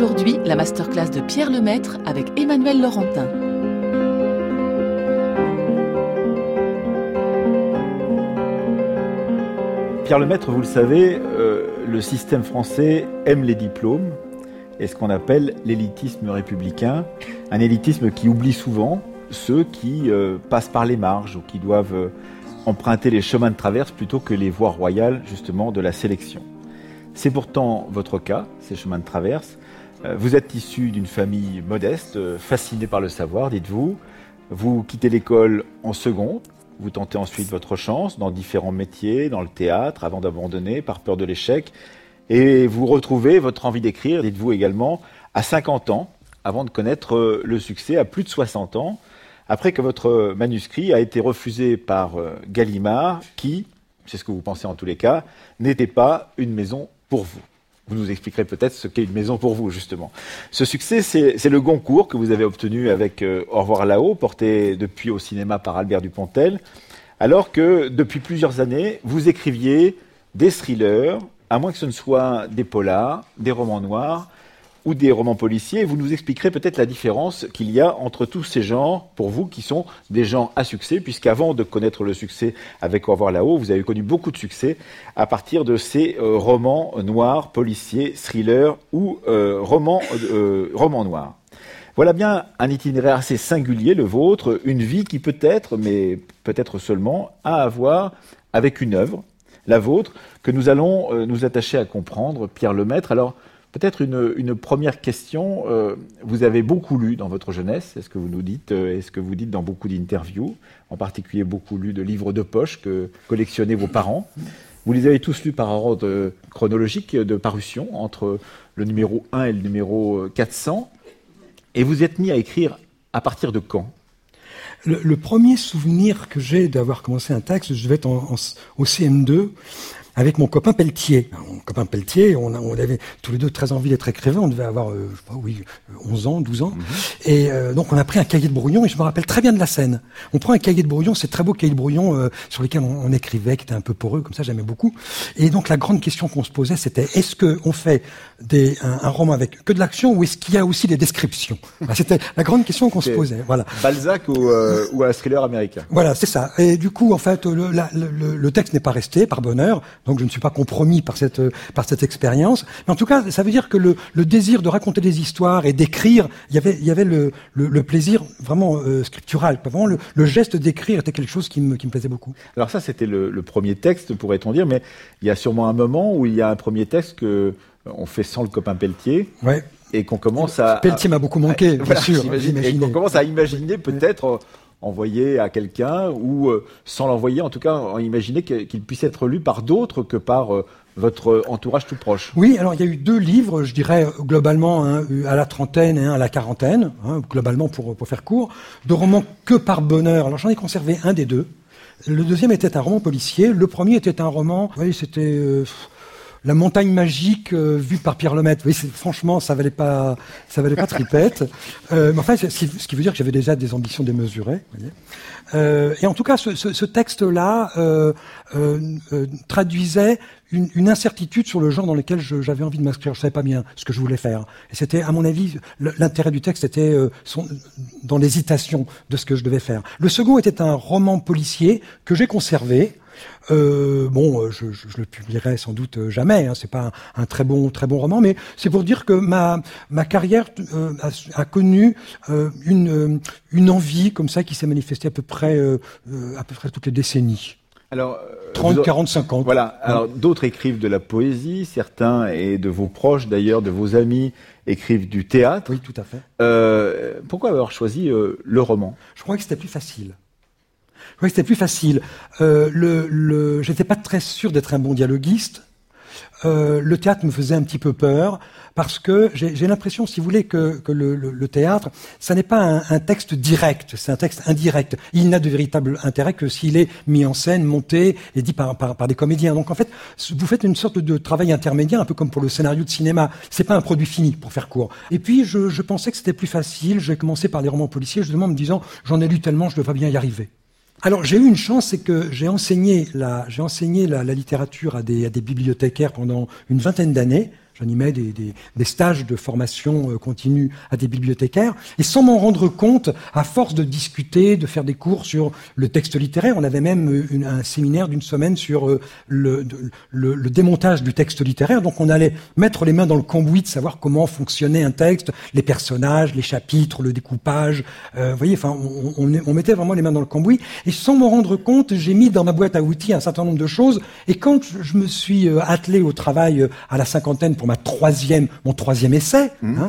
Aujourd'hui, la masterclass de Pierre Lemaître avec Emmanuel Laurentin. Pierre Lemaître, vous le savez, le système français aime les diplômes et ce qu'on appelle l'élitisme républicain. Un élitisme qui oublie souvent ceux qui passent par les marges ou qui doivent emprunter les chemins de traverse plutôt que les voies royales, justement, de la sélection. C'est pourtant votre cas, ces chemins de traverse. Vous êtes issu d'une famille modeste, fascinée par le savoir, dites-vous. Vous quittez l'école en seconde. Vous tentez ensuite votre chance dans différents métiers, dans le théâtre, avant d'abandonner par peur de l'échec. Et vous retrouvez votre envie d'écrire, dites-vous également, à 50 ans, avant de connaître le succès à plus de 60 ans, après que votre manuscrit a été refusé par Gallimard, qui, c'est ce que vous pensez en tous les cas, n'était pas une maison pour vous. Vous nous expliquerez peut-être ce qu'est une maison pour vous, justement. Ce succès, c'est le Goncourt que vous avez obtenu avec Au revoir là-haut, porté depuis au cinéma par Albert Dupontel, alors que depuis plusieurs années, vous écriviez des thrillers, à moins que ce ne soit des polars, des romans noirs ou des romans policiers. Vous nous expliquerez peut-être la différence qu'il y a entre tous ces genres, pour vous, qui sont des genres à succès, puisqu'avant de connaître le succès avec Au revoir là-haut, vous avez connu beaucoup de succès à partir de ces romans noirs, policiers, thrillers ou romans noirs. Voilà bien un itinéraire assez singulier, le vôtre, une vie qui peut-être, mais peut-être seulement, a à voir avec une œuvre, la vôtre, que nous allons nous attacher à comprendre, Pierre Lemaître. Alors, peut-être une première question. Vous avez beaucoup lu dans votre jeunesse, est-ce que vous nous dites, est-ce que vous dites dans beaucoup d'interviews, en particulier beaucoup lu de livres de poche que collectionnaient vos parents. Vous les avez tous lus par ordre chronologique de parution, entre le numéro 1 et le numéro 400. Et vous êtes mis à écrire à partir de quand ? Le premier souvenir que j'ai d'avoir commencé un texte, je devais être au CM2, avec mon copain Pelletier. Mon copain Pelletier, on avait tous les deux très envie d'être écrivains. On devait avoir, 11 ans, 12 ans. Et donc on a pris un cahier de brouillon, et je me rappelle très bien de la scène. On prend un cahier de brouillon, c'est très beau cahier de brouillon sur lesquels on écrivait, qui était un peu poreux, comme ça, j'aimais beaucoup. Et donc la grande question qu'on se posait, c'était est-ce qu'on fait un roman avec que de l'action, ou est-ce qu'il y a aussi des descriptions ? C'était la grande question qu'on se posait. Voilà. Balzac ou un thriller américain. Voilà, c'est ça. Et du coup, en fait, le texte n'est pas resté, par bonheur. Donc je ne suis pas compromis par cette expérience. Mais en tout cas, ça veut dire que le désir de raconter des histoires et d'écrire, il y avait le plaisir vraiment scriptural. Vraiment, le geste d'écrire était quelque chose qui me plaisait beaucoup. Alors ça, c'était le premier texte, pourrait-on dire, mais il y a sûrement un moment où il y a un premier texte que on fait sans le copain Pelletier. Ouais. Et qu'on commence à... Pelletier m'a beaucoup manqué, bien sûr. Et qu'on commence à imaginer peut-être... envoyer à quelqu'un ou sans l'envoyer, en tout cas, imaginer qu'il puisse être lu par d'autres que par votre entourage tout proche. Oui, alors il y a eu 2 livres, je dirais globalement, un à la trentaine et un à la quarantaine, globalement pour faire court, de romans que par bonheur. Alors j'en ai conservé un des 2. Le deuxième était un roman policier. Le premier était un roman, c'était... La montagne magique vue par Pierre Lemaître. Oui, franchement, ça valait pas tripette. Mais enfin, ce qui veut dire que j'avais déjà des ambitions démesurées. Vous voyez. Et en tout cas, ce texte-là traduisait une incertitude sur le genre dans lequel j'avais envie de m'inscrire. Je savais pas bien ce que je voulais faire. Et c'était, à mon avis, l'intérêt du texte était dans l'hésitation de ce que je devais faire. Le second était un roman policier que j'ai conservé. Je le publierai sans doute jamais. C'est pas un très bon roman, mais c'est pour dire que ma carrière a connu une envie comme ça qui s'est manifestée à peu près toutes les décennies. Alors, 30, 40, 50. Voilà. Alors, d'autres écrivent de la poésie, certains, et de vos proches d'ailleurs, de vos amis, écrivent du théâtre. Oui, tout à fait. Pourquoi avoir choisi le roman ? Je crois que c'était plus facile. J'étais pas très sûr d'être un bon dialoguiste. Le théâtre me faisait un petit peu peur parce que j'ai l'impression, si vous voulez, que le théâtre, ça n'est pas un texte direct, c'est un texte indirect. Il n'a de véritable intérêt que s'il est mis en scène, monté et dit par des comédiens. Donc en fait, vous faites une sorte de travail intermédiaire, un peu comme pour le scénario de cinéma. C'est pas un produit fini, pour faire court. Et puis je pensais que c'était plus facile. J'ai commencé par les romans policiers, justement, en me disant j'en ai lu tellement, je devrais bien y arriver. Alors j'ai eu une chance, c'est que j'ai enseigné la littérature à des bibliothécaires pendant une vingtaine d'années, J'animais des stages de formation continue à des bibliothécaires. Et sans m'en rendre compte, à force de discuter, de faire des cours sur le texte littéraire, on avait même un séminaire d'une semaine sur le démontage du texte littéraire. Donc on allait mettre les mains dans le cambouis de savoir comment fonctionnait un texte, les personnages, les chapitres, le découpage. Vous voyez, enfin, on mettait vraiment les mains dans le cambouis. Et sans m'en rendre compte, j'ai mis dans ma boîte à outils un certain nombre de choses. Et quand je me suis attelé au travail à la cinquantaine pour mon troisième essai,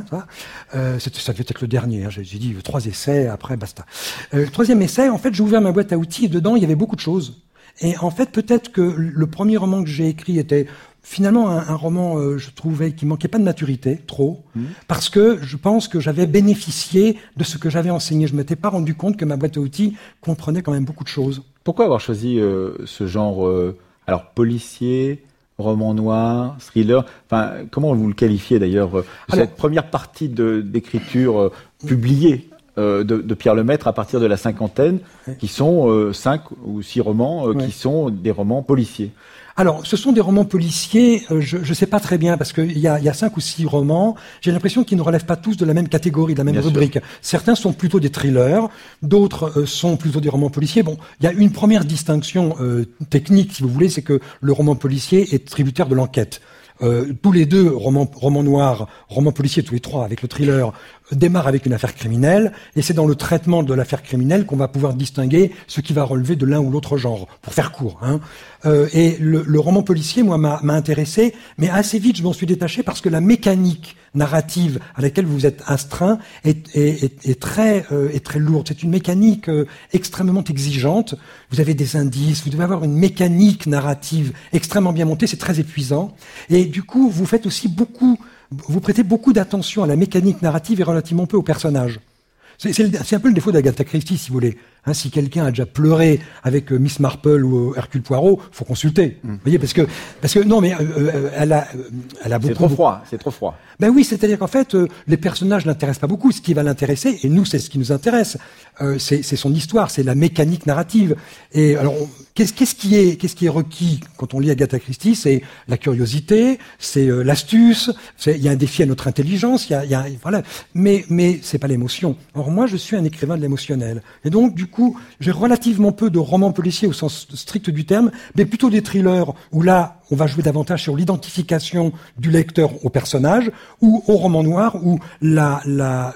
ça devait être le dernier, j'ai dit 3 essais, après basta. Le troisième essai, en fait, j'ai ouvert ma boîte à outils et dedans, il y avait beaucoup de choses. Et en fait, peut-être que le premier roman que j'ai écrit était finalement un roman, je trouvais, qui manquait pas de maturité, trop, parce que je pense que j'avais bénéficié de ce que j'avais enseigné. Je m'étais pas rendu compte que ma boîte à outils comprenait quand même beaucoup de choses. Pourquoi avoir choisi ce genre, alors policier, roman noir, thriller, enfin, comment vous le qualifiez d'ailleurs, cette première partie d'écriture publiée de Pierre Lemaitre à partir de la cinquantaine, qui sont 5 ou 6 romans qui sont des romans policiers. Alors, ce sont des romans policiers, je ne sais pas très bien, parce qu'il y a 5 ou 6 romans, j'ai l'impression qu'ils ne relèvent pas tous de la même catégorie, de la même rubrique. Certains sont plutôt des thrillers, d'autres sont plutôt des romans policiers. Bon, il y a une première distinction technique, si vous voulez, c'est que le roman policier est tributaire de l'enquête. Tous les deux, romans noirs, romans policiers, tous les 3 avec le thriller, démarrent avec une affaire criminelle, et c'est dans le traitement de l'affaire criminelle qu'on va pouvoir distinguer ce qui va relever de l'un ou l'autre genre, pour faire court. Et le roman policier, moi, m'a intéressé, mais assez vite, je m'en suis détaché parce que la mécanique narrative à laquelle vous êtes astreint est très lourde. C'est une mécanique extrêmement exigeante. Vous avez des indices, vous devez avoir une mécanique narrative extrêmement bien montée, c'est très épuisant. Et du coup, vous prêtez beaucoup d'attention à la mécanique narrative et relativement peu aux personnages. C'est un peu le défaut d'Agatha Christie, si vous voulez. Si quelqu'un a déjà pleuré avec Miss Marple ou Hercule Poirot, faut consulter. Vous voyez, parce que non, mais elle a beaucoup. C'est trop froid. Ben oui, c'est-à-dire qu'en fait, les personnages l'intéressent pas beaucoup. Ce qui va l'intéresser, et nous, c'est ce qui nous intéresse, c'est son histoire, c'est la mécanique narrative. Et alors, qu'est-ce qui est requis quand on lit Agatha Christie? C'est la curiosité, c'est l'astuce, il y a un défi à notre intelligence, voilà. Mais c'est pas l'émotion. Or moi, je suis un écrivain de l'émotionnel, et donc du coup, j'ai relativement peu de romans policiers au sens strict du terme, mais plutôt des thrillers où là, on va jouer davantage sur l'identification du lecteur au personnage, ou au roman noir où l'affaire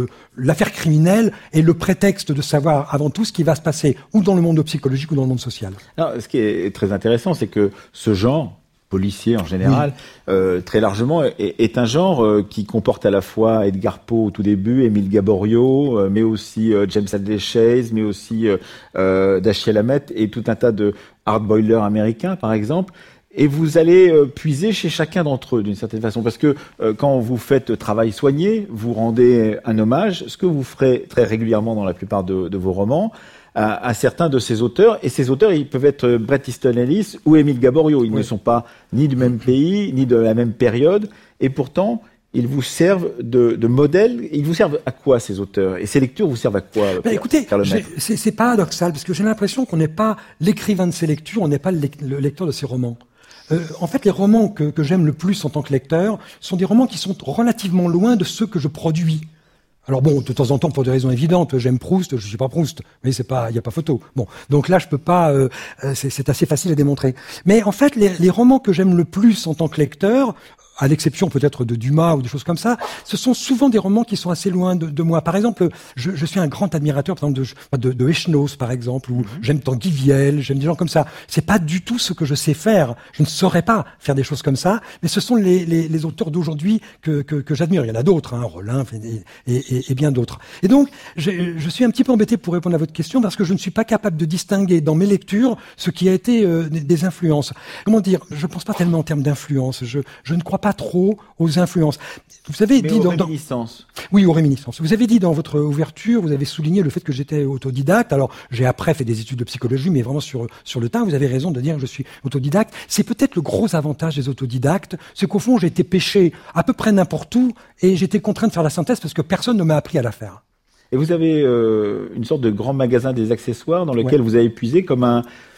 criminelle est le prétexte de savoir avant tout ce qui va se passer ou dans le monde psychologique ou dans le monde social. Alors, ce qui est très intéressant, c'est que ce genre policier en général, très largement, est un genre qui comporte à la fois Edgar Poe au tout début, Émile Gaboriau, mais aussi James Hadley Chase, mais aussi Dashiell Hammett et tout un tas de hardboilers américains, par exemple. Et vous allez puiser chez chacun d'entre eux, d'une certaine façon, parce que quand vous faites travail soigné, vous rendez un hommage, ce que vous ferez très régulièrement dans la plupart de vos romans, à certains de ces auteurs. Et ces auteurs, ils peuvent être Bret Easton Ellis ou Émile Gaboriau. Ils ne sont pas ni du même pays, ni de la même période. Et pourtant, ils vous servent de modèle. Ils vous servent à quoi, ces auteurs? Et ces lectures vous servent à quoi? Écoutez, c'est paradoxal, parce que j'ai l'impression qu'on n'est pas l'écrivain de ces lectures, on n'est pas le lecteur de ces romans. En fait, les romans que j'aime le plus en tant que lecteur sont des romans qui sont relativement loin de ceux que je produis. Alors bon, de temps en temps, pour des raisons évidentes, j'aime Proust, je suis pas Proust, mais il y a pas photo. Bon, donc là, je peux pas, c'est assez facile à démontrer. Mais en fait, les romans que j'aime le plus en tant que lecteur, à l'exception peut-être de Dumas ou des choses comme ça, ce sont souvent des romans qui sont assez loin de moi. Par exemple, je suis un grand admirateur, par exemple, de Echenoz, par exemple, ou j'aime Tanguy Viel, j'aime des gens comme ça. C'est pas du tout ce que je sais faire. Je ne saurais pas faire des choses comme ça, mais ce sont les auteurs d'aujourd'hui que j'admire. Il y en a d'autres, Rollin et bien d'autres. Et donc, je suis un petit peu embêté pour répondre à votre question parce que je ne suis pas capable de distinguer dans mes lectures ce qui a été des influences. Comment dire? Je pense pas tellement en termes d'influence. Je ne crois pas trop aux influences. Vous avez dit aux réminiscences. Oui, aux réminiscences. Vous avez dit dans votre ouverture, vous avez souligné le fait que j'étais autodidacte. Alors, j'ai après fait des études de psychologie, mais vraiment sur le tas. Vous avez raison de dire que je suis autodidacte. C'est peut-être le gros avantage des autodidactes, c'est qu'au fond, j'ai été pêché à peu près n'importe où et j'étais contraint de faire la synthèse parce que personne ne m'a appris à la faire. Et vous avez une sorte de grand magasin des accessoires dans lequel vous avez puisé comme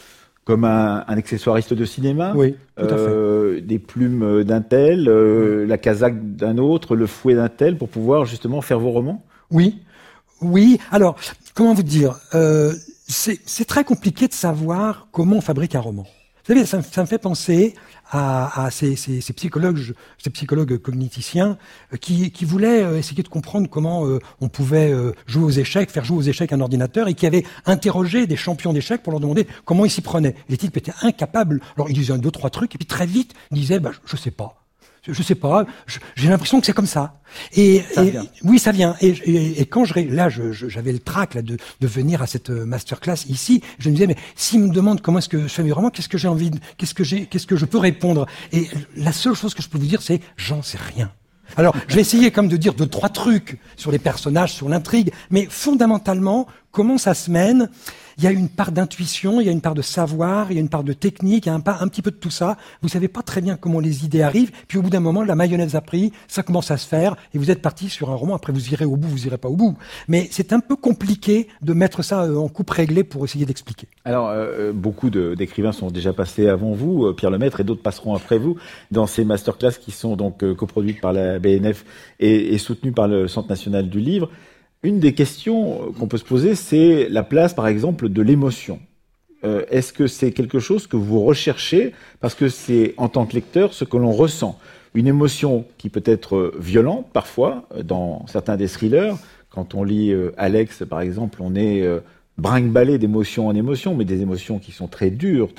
comme un accessoiriste de cinéma. Oui, tout à fait. Des plumes d'un tel, la casaque d'un autre, le fouet d'un tel, pour pouvoir justement faire vos romans. Oui, oui. Alors, comment vous dire, c'est très compliqué de savoir comment on fabrique un roman. Vous savez, ça me fait penser à ces psychologues cogniticiens qui voulaient essayer de comprendre comment on pouvait jouer aux échecs, faire jouer aux échecs un ordinateur, et qui avaient interrogé des champions d'échecs pour leur demander comment ils s'y prenaient. Les types étaient incapables. Alors ils disaient 2-3 trucs, et puis très vite ils disaient je sais pas. Je sais pas, j'ai l'impression que c'est comme ça. Oui, ça vient. Et quand j'avais le trac là de venir à cette masterclass ici, je me disais, mais s'ils me demandent comment est-ce que je fais mes romans, qu'est-ce que je peux répondre? Et la seule chose que je peux vous dire, c'est j'en sais rien. Alors, je vais essayer comme de dire 2-3 trucs sur les personnages, sur l'intrigue, mais fondamentalement, comment ça se mène? Il y a une part d'intuition, il y a une part de savoir, il y a une part de technique, il y a un petit peu de tout ça. Vous savez pas très bien comment les idées arrivent, puis au bout d'un moment, la mayonnaise a pris, ça commence à se faire, et vous êtes parti sur un roman. Après, vous irez au bout, vous irez pas au bout. Mais c'est un peu compliqué de mettre ça en coupe réglée pour essayer d'expliquer. Alors, beaucoup d'écrivains sont déjà passés avant vous, Pierre Lemaitre, et d'autres passeront après vous, dans ces masterclass qui sont donc coproduites par la BNF et soutenues par le Centre national du livre. Une des questions qu'on peut se poser, c'est la place, par exemple, de l'émotion. Est-ce que c'est quelque chose que vous recherchez parce que c'est, en tant que lecteur, ce que l'on ressent? Une émotion qui peut être violente, parfois, dans certains des thrillers. Quand on lit Alex, par exemple, on est brinque-ballé d'émotion en émotion, mais des émotions qui sont très dures,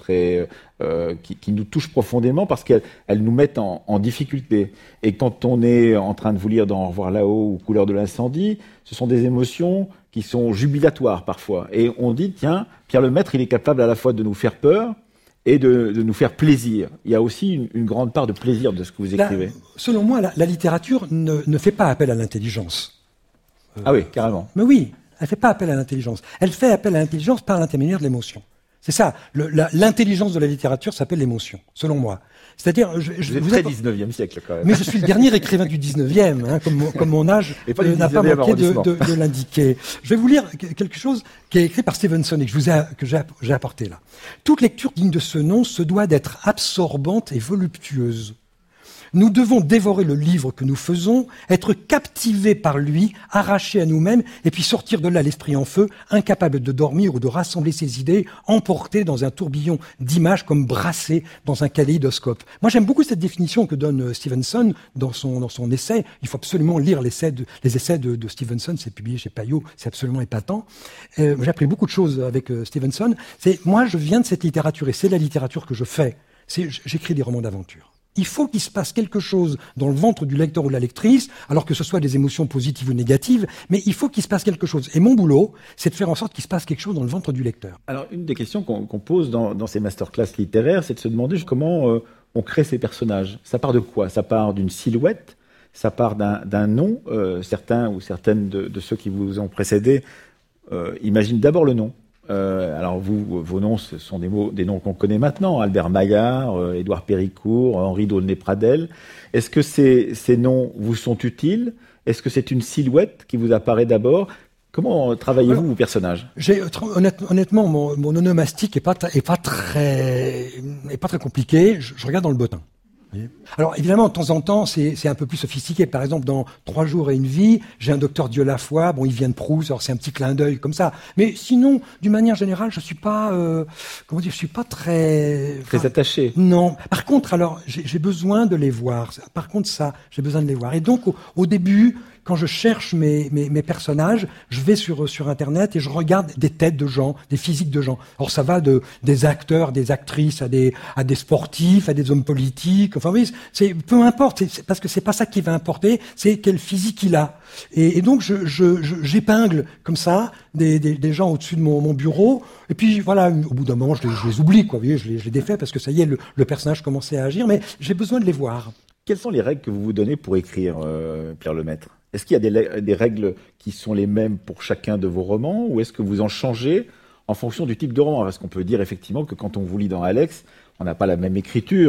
qui nous touchent profondément parce qu'elles nous mettent en difficulté. Et quand on est en train de vous lire dans Au revoir là-haut ou Couleur de l'incendie, ce sont des émotions qui sont jubilatoires parfois. Et on dit, tiens, Pierre Lemaitre, il est capable à la fois de nous faire peur et de nous faire plaisir. Il y a aussi une grande part de plaisir de ce que vous écrivez. Selon moi, la littérature ne fait pas appel à l'intelligence. Ah oui, carrément. Mais oui. Elle fait pas appel à l'intelligence. Elle fait appel à l'intelligence par l'intermédiaire de l'émotion. C'est ça. L'intelligence de la littérature s'appelle l'émotion, selon moi. C'est-à-dire, vous êtes très 19e siècle, quand même. Mais je suis le dernier écrivain du 19e, hein, comme mon âge n'a pas manqué de l'indiquer. Je vais vous lire quelque chose qui est écrit par Stevenson et que j'ai apporté là. Toute lecture digne de ce nom se doit d'être absorbante et voluptueuse. Nous devons dévorer le livre que nous faisons, être captivés par lui, arrachés à nous-mêmes, et puis sortir de là l'esprit en feu, incapable de dormir ou de rassembler ses idées, emportés dans un tourbillon d'images comme brassés dans un kaléidoscope. Moi, j'aime beaucoup cette définition que donne Stevenson dans son essai. Il faut absolument lire les essais de Stevenson, c'est publié chez Payot, c'est absolument épatant. J'ai appris beaucoup de choses avec Stevenson. Moi, je viens de cette littérature, et c'est la littérature que je fais. J'écris des romans d'aventure. Il faut qu'il se passe quelque chose dans le ventre du lecteur ou de la lectrice, alors que ce soit des émotions positives ou négatives, mais il faut qu'il se passe quelque chose. Et mon boulot, c'est de faire en sorte qu'il se passe quelque chose dans le ventre du lecteur. Alors, une des questions qu'on pose dans ces masterclass littéraires, c'est de se demander comment on crée ces personnages. Ça part de quoi? Ça part d'une silhouette? Ça part d'un nom? Certains ou certaines de ceux qui vous ont précédé imaginent d'abord le nom. Alors vos noms, ce sont des noms qu'on connaît maintenant, Albert Maillard, Édouard Péricourt, Henri D'aulnay-Pradel. Est-ce que ces noms vous sont utiles? Est-ce que c'est une silhouette qui vous apparaît d'abord? Comment travaillez-vous vos personnages? Honnêtement, mon onomastique est pas très compliqué. Je regarde dans le bottin. Alors évidemment, de temps en temps, c'est un peu plus sophistiqué. Par exemple, dans 3 jours et une vie, j'ai un docteur Dieu-la-foi. Bon, il vient de Proust, alors c'est un petit clin d'œil comme ça. Mais sinon, d'une manière générale, je suis pas, je suis pas très attaché. Non. Par contre, alors, j'ai besoin de les voir. Par contre, ça, j'ai besoin de les voir. Et donc, au début, quand je cherche mes personnages, je vais sur Internet et je regarde des têtes de gens, des physiques de gens. Alors ça va des acteurs, des actrices, à des sportifs, à des hommes politiques. Enfin oui, peu importe, parce que c'est pas ça qui va importer, c'est quel physique il a. Et donc j'épingle comme ça des gens au-dessus de mon bureau. Et puis voilà, au bout d'un moment, je les oublie, quoi. Vous voyez, je les défais parce que ça y est, le personnage commençait à agir, mais j'ai besoin de les voir. Quelles sont les règles que vous vous donnez pour écrire, Pierre Lemaitre? Est-ce qu'il y a des règles qui sont les mêmes pour chacun de vos romans, ou est-ce que vous en changez en fonction du type de roman? Parce qu'on peut dire effectivement que quand on vous lit dans Alex, on n'a pas la même écriture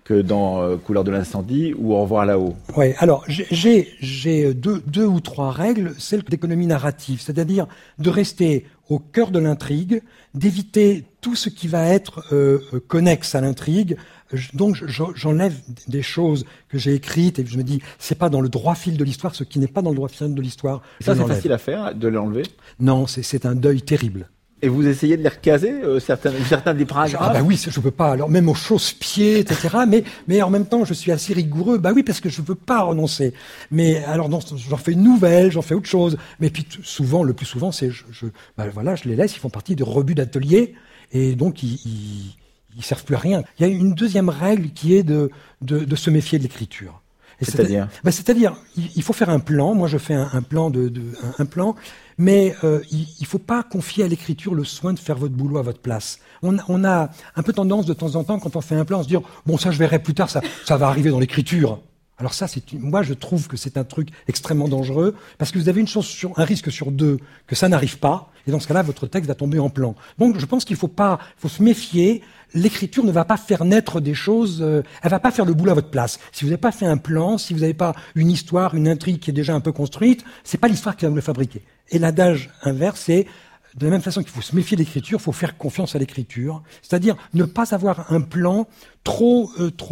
que dans Couleur de l'incendie ou Au revoir là-haut. Oui, alors j'ai deux ou trois règles, celle d'économie narrative, c'est-à-dire de rester au cœur de l'intrigue, d'éviter tout ce qui va être connexe à l'intrigue. Donc j'enlève des choses que j'ai écrites et je me dis c'est pas dans le droit fil de l'histoire, ce qui n'est pas dans le droit fil de l'histoire. Ça c'est facile à faire, de l'enlever? Non, c'est un deuil terrible. Et vous essayez de les recaser, certains des paragraphes? Ah bah oui, je peux pas. Alors même aux chausse-pieds, etc. mais en même temps, je suis assez rigoureux. Bah oui, parce que je veux pas renoncer. Mais alors j'en fais une nouvelle, j'en fais autre chose. Mais puis souvent, le plus souvent, c'est je les laisse. Ils font partie de rebuts d'atelier et donc ils servent plus à rien. Il y a une deuxième règle qui est de se méfier de l'écriture. C'est-à-dire c'est-à-dire, il faut faire un plan. Moi, je fais un plan un plan. Mais il faut pas confier à l'écriture le soin de faire votre boulot à votre place. On a un peu tendance de temps en temps, quand on fait un plan, à se dire bon, ça je verrai plus tard, ça va arriver dans l'écriture. Alors ça, moi je trouve que c'est un truc extrêmement dangereux parce que vous avez un risque sur 2 que ça n'arrive pas, et dans ce cas-là, votre texte va tomber en plan. Donc je pense qu'il faut se méfier. L'écriture ne va pas faire naître des choses, elle va pas faire le boulot à votre place. Si vous n'avez pas fait un plan, si vous n'avez pas une histoire, une intrigue qui est déjà un peu construite, c'est pas l'histoire qui va vous le fabriquer. Et l'adage inverse, c'est de la même façon qu'il faut se méfier de l'écriture, il faut faire confiance à l'écriture. C'est-à-dire ne pas avoir un plan trop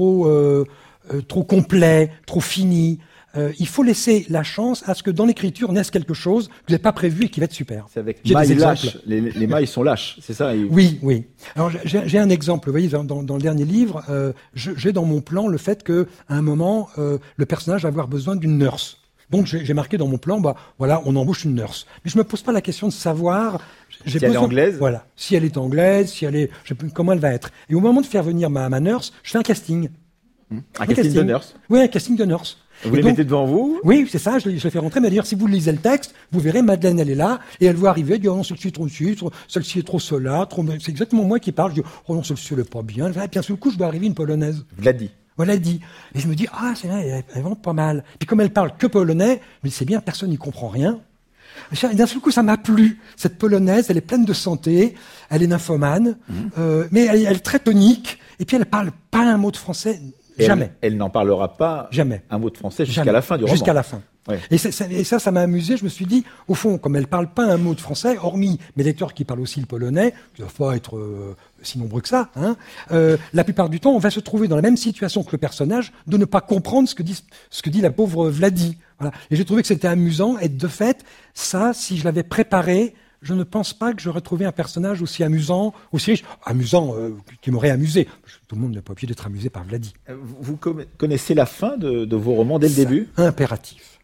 complet, trop fini. Il faut laisser la chance à ce que dans l'écriture naisse quelque chose que vous n'avez pas prévu et qui va être super. C'est avec mailles lâches. Les mailles sont lâches, c'est ça? Oui. Alors j'ai un exemple. Vous voyez, dans le dernier livre, j'ai dans mon plan le fait que à un moment, le personnage va avoir besoin d'une nurse. Donc j'ai marqué dans mon plan, on embauche une nurse. Mais je me pose pas la question de savoir si elle est anglaise. Voilà, si elle est anglaise, je sais plus comment elle va être. Et au moment de faire venir ma nurse, je fais un casting. Un casting de nurse. Oui, un casting de nurse. Vous les mettez devant vous? Oui, c'est ça, je les fais rentrer. Mais d'ailleurs, si vous lisez le texte, vous verrez, Madeleine, elle est là, et elle voit arriver, elle dit, oh non, celle-ci est trop sucre, celle-ci est trop cela, c'est exactement moi qui parle, je dis, oh non, celle-ci, elle est pas bien. Et puis, sur le coup, je dois arriver une polonaise. Vladi. Voilà, elle dit. Et je me dis, c'est vrai, elle vend pas mal. Puis comme elle parle que polonais, je me dis, c'est bien, personne n'y comprend rien. Et d'un seul coup, ça m'a plu. Cette polonaise, elle est pleine de santé, elle est nymphomane, mais elle est très tonique, et puis elle parle pas un mot de français. Jamais. Elle n'en parlera pas jamais. Un mot de français jusqu'à la fin du roman. Jusqu'à la fin. Ouais. Et ça m'a amusé. Je me suis dit, au fond, comme elle parle pas un mot de français, hormis mes lecteurs qui parlent aussi le polonais, qui ne doivent pas être si nombreux que ça, la plupart du temps, on va se trouver dans la même situation que le personnage de ne pas comprendre ce que dit la pauvre Vladi. Voilà. Et j'ai trouvé que c'était amusant. Et de fait, ça, si je l'avais préparé, je ne pense pas que j'aurais trouvé un personnage aussi amusant, aussi riche, qui m'aurait amusé. Tout le monde n'est pas obligé d'être amusé par Vladi. Vous connaissez la fin de vos romans dès le début? Impératif.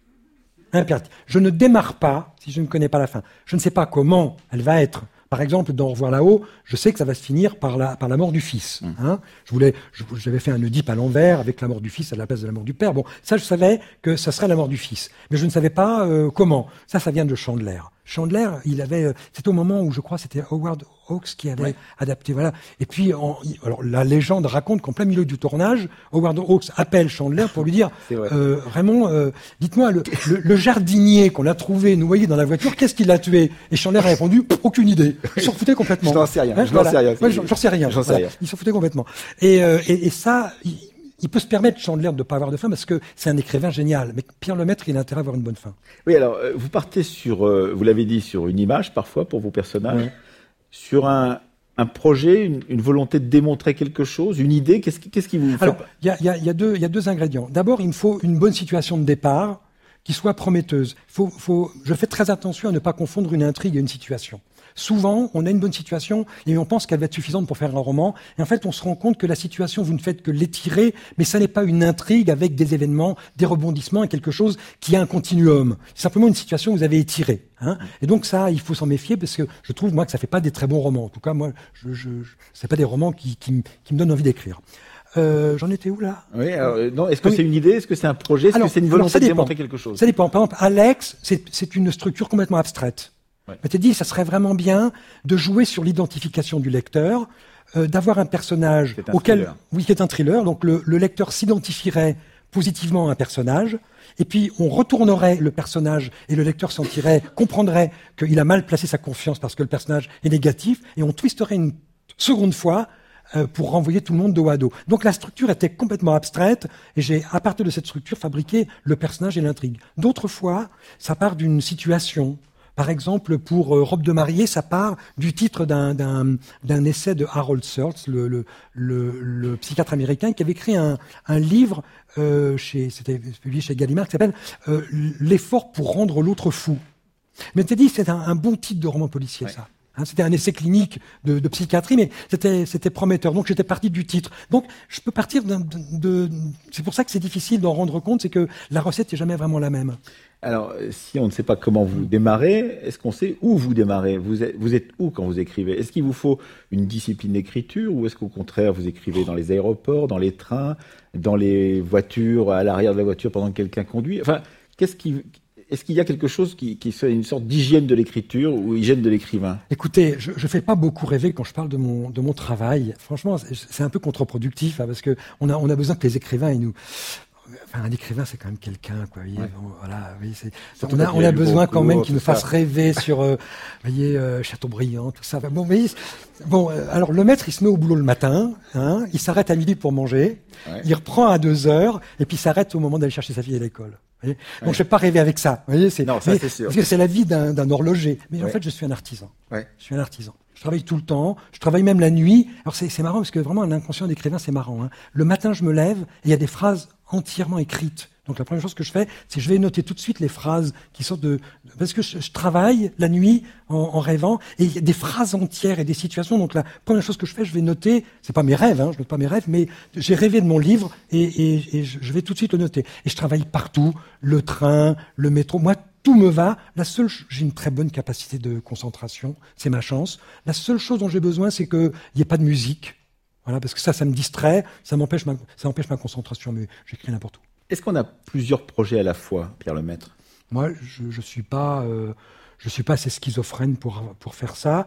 Je ne démarre pas si je ne connais pas la fin. Je ne sais pas comment elle va être. Par exemple, dans Au revoir là-haut, je sais que ça va se finir par la mort du fils. J'avais fait un Oedipe à l'envers avec la mort du fils à la place de la mort du père. Bon, ça, je savais que ça serait la mort du fils. Mais je ne savais pas comment. Ça vient de Chandler. Chandler, c'était au moment où je crois c'était Howard Hawks qui avait adapté, voilà. Et puis, alors la légende raconte qu'en plein milieu du tournage, Howard Hawks appelle Chandler pour lui dire, Raymond, dites-moi, le jardinier qu'on a trouvé noyé dans la voiture, qu'est-ce qui l'a tué? Et Chandler a répondu, aucune idée. Il s'en foutait complètement. Je n'en sais rien. J'en sais rien. Il s'en foutait complètement. Et ça, il peut se permettre, Chandler, de ne pas avoir de fin parce que c'est un écrivain génial. Mais Pierre Lemaitre, il a intérêt à avoir une bonne fin. Oui, alors, vous partez vous l'avez dit, sur une image parfois pour vos personnages, sur un projet, une volonté de démontrer quelque chose, une idée. Qu'est-ce qui vous fait... Alors, il y a deux ingrédients. D'abord, il me faut une bonne situation de départ qui soit prometteuse. Je fais très attention à ne pas confondre une intrigue et une situation. Souvent, on a une bonne situation et on pense qu'elle va être suffisante pour faire un roman. Et en fait, on se rend compte que la situation, vous ne faites que l'étirer, mais ça n'est pas une intrigue avec des événements, des rebondissements et quelque chose qui a un continuum. C'est simplement une situation que vous avez étirée. Et donc ça, il faut s'en méfier parce que je trouve, moi, que ça fait pas des très bons romans. En tout cas, moi, c'est pas des romans qui me donnent envie d'écrire. J'en étais où là? Oui, non. Est-ce que c'est une idée? Est-ce que c'est un projet? Est-ce que c'est une volonté de démontrer quelque chose? Ça dépend. Par exemple, Alex, c'est une structure complètement abstraite. Je m'étais dit, ça serait vraiment bien de jouer sur l'identification du lecteur, d'avoir un personnage qui est un thriller. Donc le lecteur s'identifierait positivement à un personnage, et puis on retournerait le personnage et le lecteur comprendrait qu'il a mal placé sa confiance parce que le personnage est négatif, et on twisterait une seconde fois pour renvoyer tout le monde dos à dos. Donc la structure était complètement abstraite et j'ai, à partir de cette structure, fabriqué le personnage et l'intrigue. D'autres fois, ça part d'une situation. Par exemple, pour Robe de mariée, ça part du titre d'un essai de Harold Searles, le psychiatre américain, qui avait écrit un livre, c'était publié chez Gallimard, qui s'appelle L'effort pour rendre l'autre fou. Mais t'as dit, c'est un bon titre de roman policier, ça. C'était un essai clinique de psychiatrie, mais c'était prometteur. Donc j'étais parti du titre. Donc je peux partir c'est pour ça que c'est difficile d'en rendre compte, c'est que la recette n'est jamais vraiment la même. Alors, si on ne sait pas comment vous démarrez, est-ce qu'on sait où vous démarrez ? Vous êtes où quand vous écrivez ? Est-ce qu'il vous faut une discipline d'écriture ou est-ce qu'au contraire vous écrivez dans les aéroports, dans les trains, dans les voitures, à l'arrière de la voiture pendant que quelqu'un conduit ? Enfin, est-ce qu'il y a quelque chose qui soit une sorte d'hygiène de l'écriture ou hygiène de l'écrivain ? Écoutez, je fais pas beaucoup rêver quand je parle de mon travail. Franchement, c'est un peu contre-productif, parce que on a besoin que les écrivains ils nous... Enfin, un écrivain, c'est quand même quelqu'un, quoi. Voyez, bon, voilà, oui, on a besoin quand même qu'il nous fasse rêver sur, Chateaubriand, tout ça. Bon, voyez, alors le maître, il se met au boulot le matin, il s'arrête à midi pour manger, il reprend à 2h, et puis il s'arrête au moment d'aller chercher sa fille à l'école. Donc je vais pas rêver avec ça. Vous voyez, c'est sûr. Parce que c'est la vie d'un horloger. Mais en fait, je suis un artisan. Je suis un artisan. Je travaille tout le temps. Je travaille même la nuit. Alors c'est marrant parce que vraiment l'inconscient d'écrivain, c'est marrant. Le matin, je me lève et il y a des phrases entièrement écrites. Donc la première chose que je fais, c'est que je vais noter tout de suite les phrases qui sortent parce que je travaille la nuit en rêvant et il y a des phrases entières et des situations. Donc la première chose que je fais, je vais noter. C'est pas mes rêves, je note pas mes rêves, mais j'ai rêvé de mon livre et je vais tout de suite le noter. Et je travaille partout, le train, le métro. Moi, tout me va. J'ai une très bonne capacité de concentration. C'est ma chance. La seule chose dont j'ai besoin, c'est qu'il n'y ait pas de musique. Voilà, parce que ça me distrait, ça empêche ma concentration, mais j'écris n'importe où. Est-ce qu'on a plusieurs projets à la fois, Pierre Lemaitre ? Moi, je suis pas assez schizophrène pour faire ça.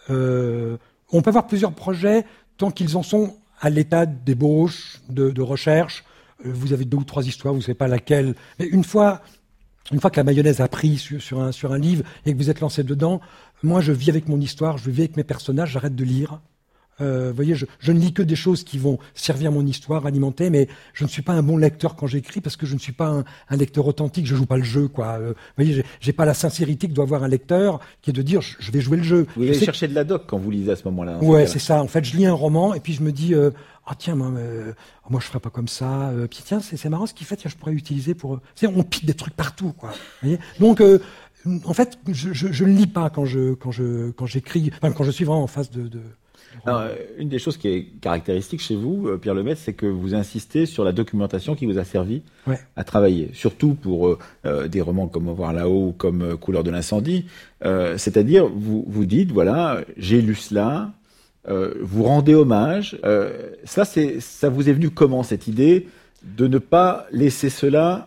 On peut avoir plusieurs projets tant qu'ils en sont à l'état d'ébauche, de recherche. Vous avez 2 ou 3 histoires, vous ne savez pas laquelle. Mais une fois que la mayonnaise a pris sur un livre et que vous êtes lancé dedans, moi, je vis avec mon histoire, je vis avec mes personnages, j'arrête de lire. Vous voyez, je ne lis que des choses qui vont servir mon histoire, alimenter, mais je ne suis pas un bon lecteur quand j'écris parce que je ne suis pas un lecteur authentique, je joue pas le jeu, quoi. Vous voyez, j'ai pas la sincérité que doit avoir un lecteur qui est de dire je vais jouer le jeu. Vous allez chercher de la doc quand vous lisez à ce moment-là. Ouais, c'est ça. En fait, je lis un roman et puis je me dis tiens, moi je ferais pas comme ça. Puis tiens, c'est marrant ce qu'il fait, tiens, je pourrais utiliser pour. On pique des trucs partout, quoi. Vous voyez. Donc en fait, je ne lis pas quand j'écris, enfin, quand je suis vraiment en face de. Alors, une des choses qui est caractéristique chez vous, Pierre Lemaitre, c'est que vous insistez sur la documentation qui vous a servi à travailler, surtout pour des romans comme Au revoir là-haut ou comme Couleur de l'incendie. C'est-à-dire, vous dites, voilà, j'ai lu cela, vous rendez hommage. Ça vous est venu comment, cette idée de ne pas laisser cela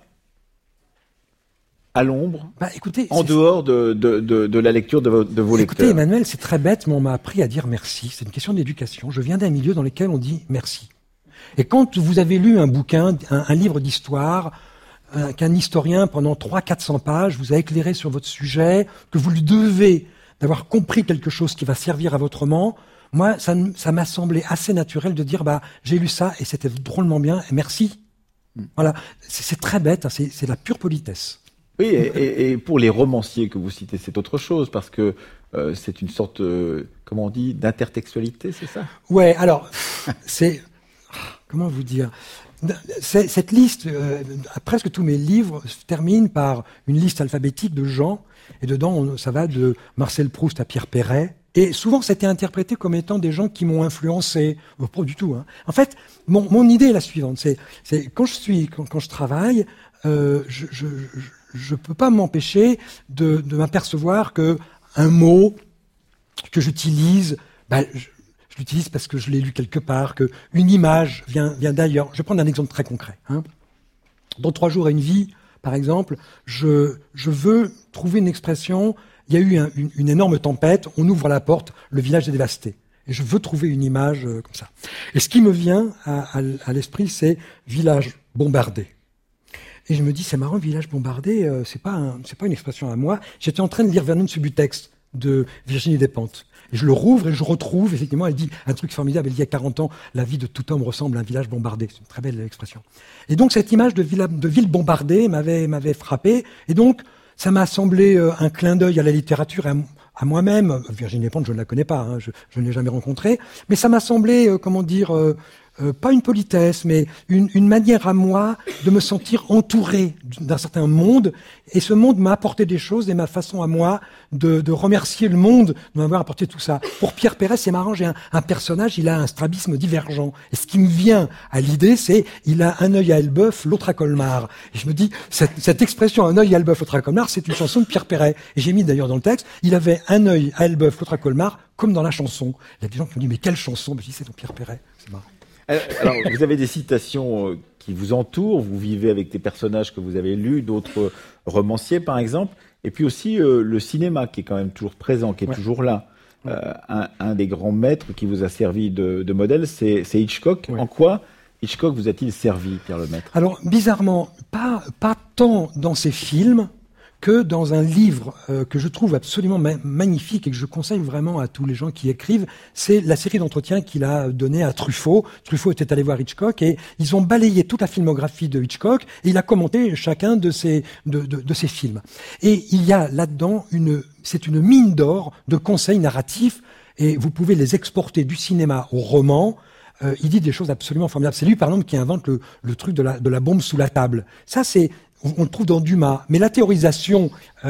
à l'ombre, écoutez, en dehors de la lecture de vos lecteurs. Écoutez, Emmanuel, c'est très bête, mais on m'a appris à dire merci. C'est une question d'éducation. Je viens d'un milieu dans lequel on dit merci. Et quand vous avez lu un bouquin, un livre d'histoire, qu'un historien, pendant 300-400 pages, vous a éclairé sur votre sujet, que vous lui devez d'avoir compris quelque chose qui va servir à votre roman, moi, ça m'a semblé assez naturel de dire, j'ai lu ça et c'était drôlement bien, et merci. Voilà. C'est très bête, c'est la pure politesse. Oui, et pour les romanciers que vous citez, c'est autre chose, parce que c'est une sorte, comment on dit, d'intertextualité, c'est ça ? Ouais, alors, comment vous dire ? Cette liste, presque tous mes livres se terminent par une liste alphabétique de gens, et dedans, ça va de Marcel Proust à Pierre Perret, et souvent, c'était interprété comme étant des gens qui m'ont influencé. Pas du tout, En fait, mon idée est la suivante, c'est quand je travaille, je peux pas m'empêcher de m'apercevoir que un mot que j'utilise, je l'utilise parce que je l'ai lu quelque part, que une image vient d'ailleurs. Je vais prendre un exemple très concret. Dans 3 jours et une vie, par exemple, je veux trouver une expression. Il y a eu une énorme tempête, on ouvre la porte, le village est dévasté. Et je veux trouver une image comme ça. Et ce qui me vient à l'esprit, c'est village bombardé. Et je me dis, c'est marrant, village bombardé, c'est pas une expression à moi. J'étais en train de lire Vernon Subutex, de Virginie Despentes. Et je le rouvre et je retrouve, effectivement, elle dit un truc formidable, elle dit il y a 40 ans, la vie de tout homme ressemble à un village bombardé. C'est une très belle expression. Et donc cette image de ville bombardée m'avait frappé, et donc ça m'a semblé un clin d'œil à la littérature et à moi-même. Virginie Despentes, je ne la connais pas, hein, je ne l'ai jamais rencontrée, mais ça m'a semblé, pas une politesse, mais une manière à moi de me sentir entouré d'un certain monde, et ce monde m'a apporté des choses, et ma façon à moi de remercier le monde de m'avoir apporté tout ça. Pour Pierre Perret, c'est marrant, j'ai un personnage, il a un strabisme divergent, et ce qui me vient à l'idée, c'est il a un œil à Elbeuf, l'autre à Colmar. Et je me dis, cette expression, un œil à Elbeuf, l'autre à Colmar, c'est une chanson de Pierre Perret. Et j'ai mis d'ailleurs dans le texte, il avait un œil à Elbeuf, l'autre à Colmar, comme dans la chanson. Il y a des gens qui me disent, mais quelle chanson? Je dis, c'est dans Pierre Perret. C'est marrant. Alors, vous avez des citations qui vous entourent, vous vivez avec des personnages que vous avez lus, d'autres romanciers par exemple, et puis aussi le cinéma qui est quand même toujours présent, qui est toujours là. Un des grands maîtres qui vous a servi de modèle, c'est Hitchcock. En quoi Hitchcock vous a-t-il servi, Pierre Lemaître? Alors, bizarrement, pas tant dans ses films que dans un livre que je trouve absolument magnifique et que je conseille vraiment à tous les gens qui écrivent, c'est la série d'entretiens qu'il a donné à Truffaut. Truffaut était allé voir Hitchcock et ils ont balayé toute la filmographie de Hitchcock et il a commenté chacun de ses films. Et il y a là-dedans c'est une mine d'or de conseils narratifs et vous pouvez les exporter du cinéma au roman. Il dit des choses absolument formidables. C'est lui, par exemple, qui invente le truc de la bombe sous la table. Ça, on le trouve dans Dumas, mais la théorisation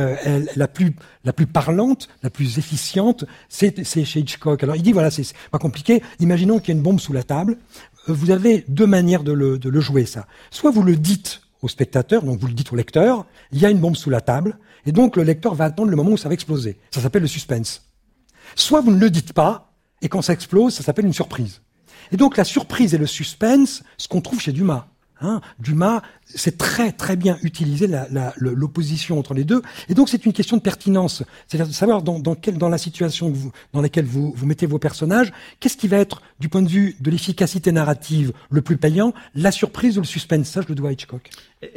la plus parlante, la plus efficiente, c'est chez Hitchcock. Alors il dit voilà, c'est pas compliqué. Imaginons qu'il y a une bombe sous la table. Vous avez deux manières de le jouer, ça. Soit vous le dites au spectateur, donc vous le dites au lecteur, il y a une bombe sous la table, et donc le lecteur va attendre le moment où ça va exploser. Ça s'appelle le suspense. Soit vous ne le dites pas, et quand ça explose, ça s'appelle une surprise. Et donc la surprise et le suspense, ce qu'on trouve chez Dumas. Dumas, c'est très très bien utilisé l'opposition entre les deux, et donc c'est une question de pertinence, c'est-à-dire de savoir dans la situation dans laquelle vous mettez vos personnages, qu'est-ce qui va être du point de vue de l'efficacité narrative le plus payant, la surprise ou le suspense. Ça, je le dois à Hitchcock.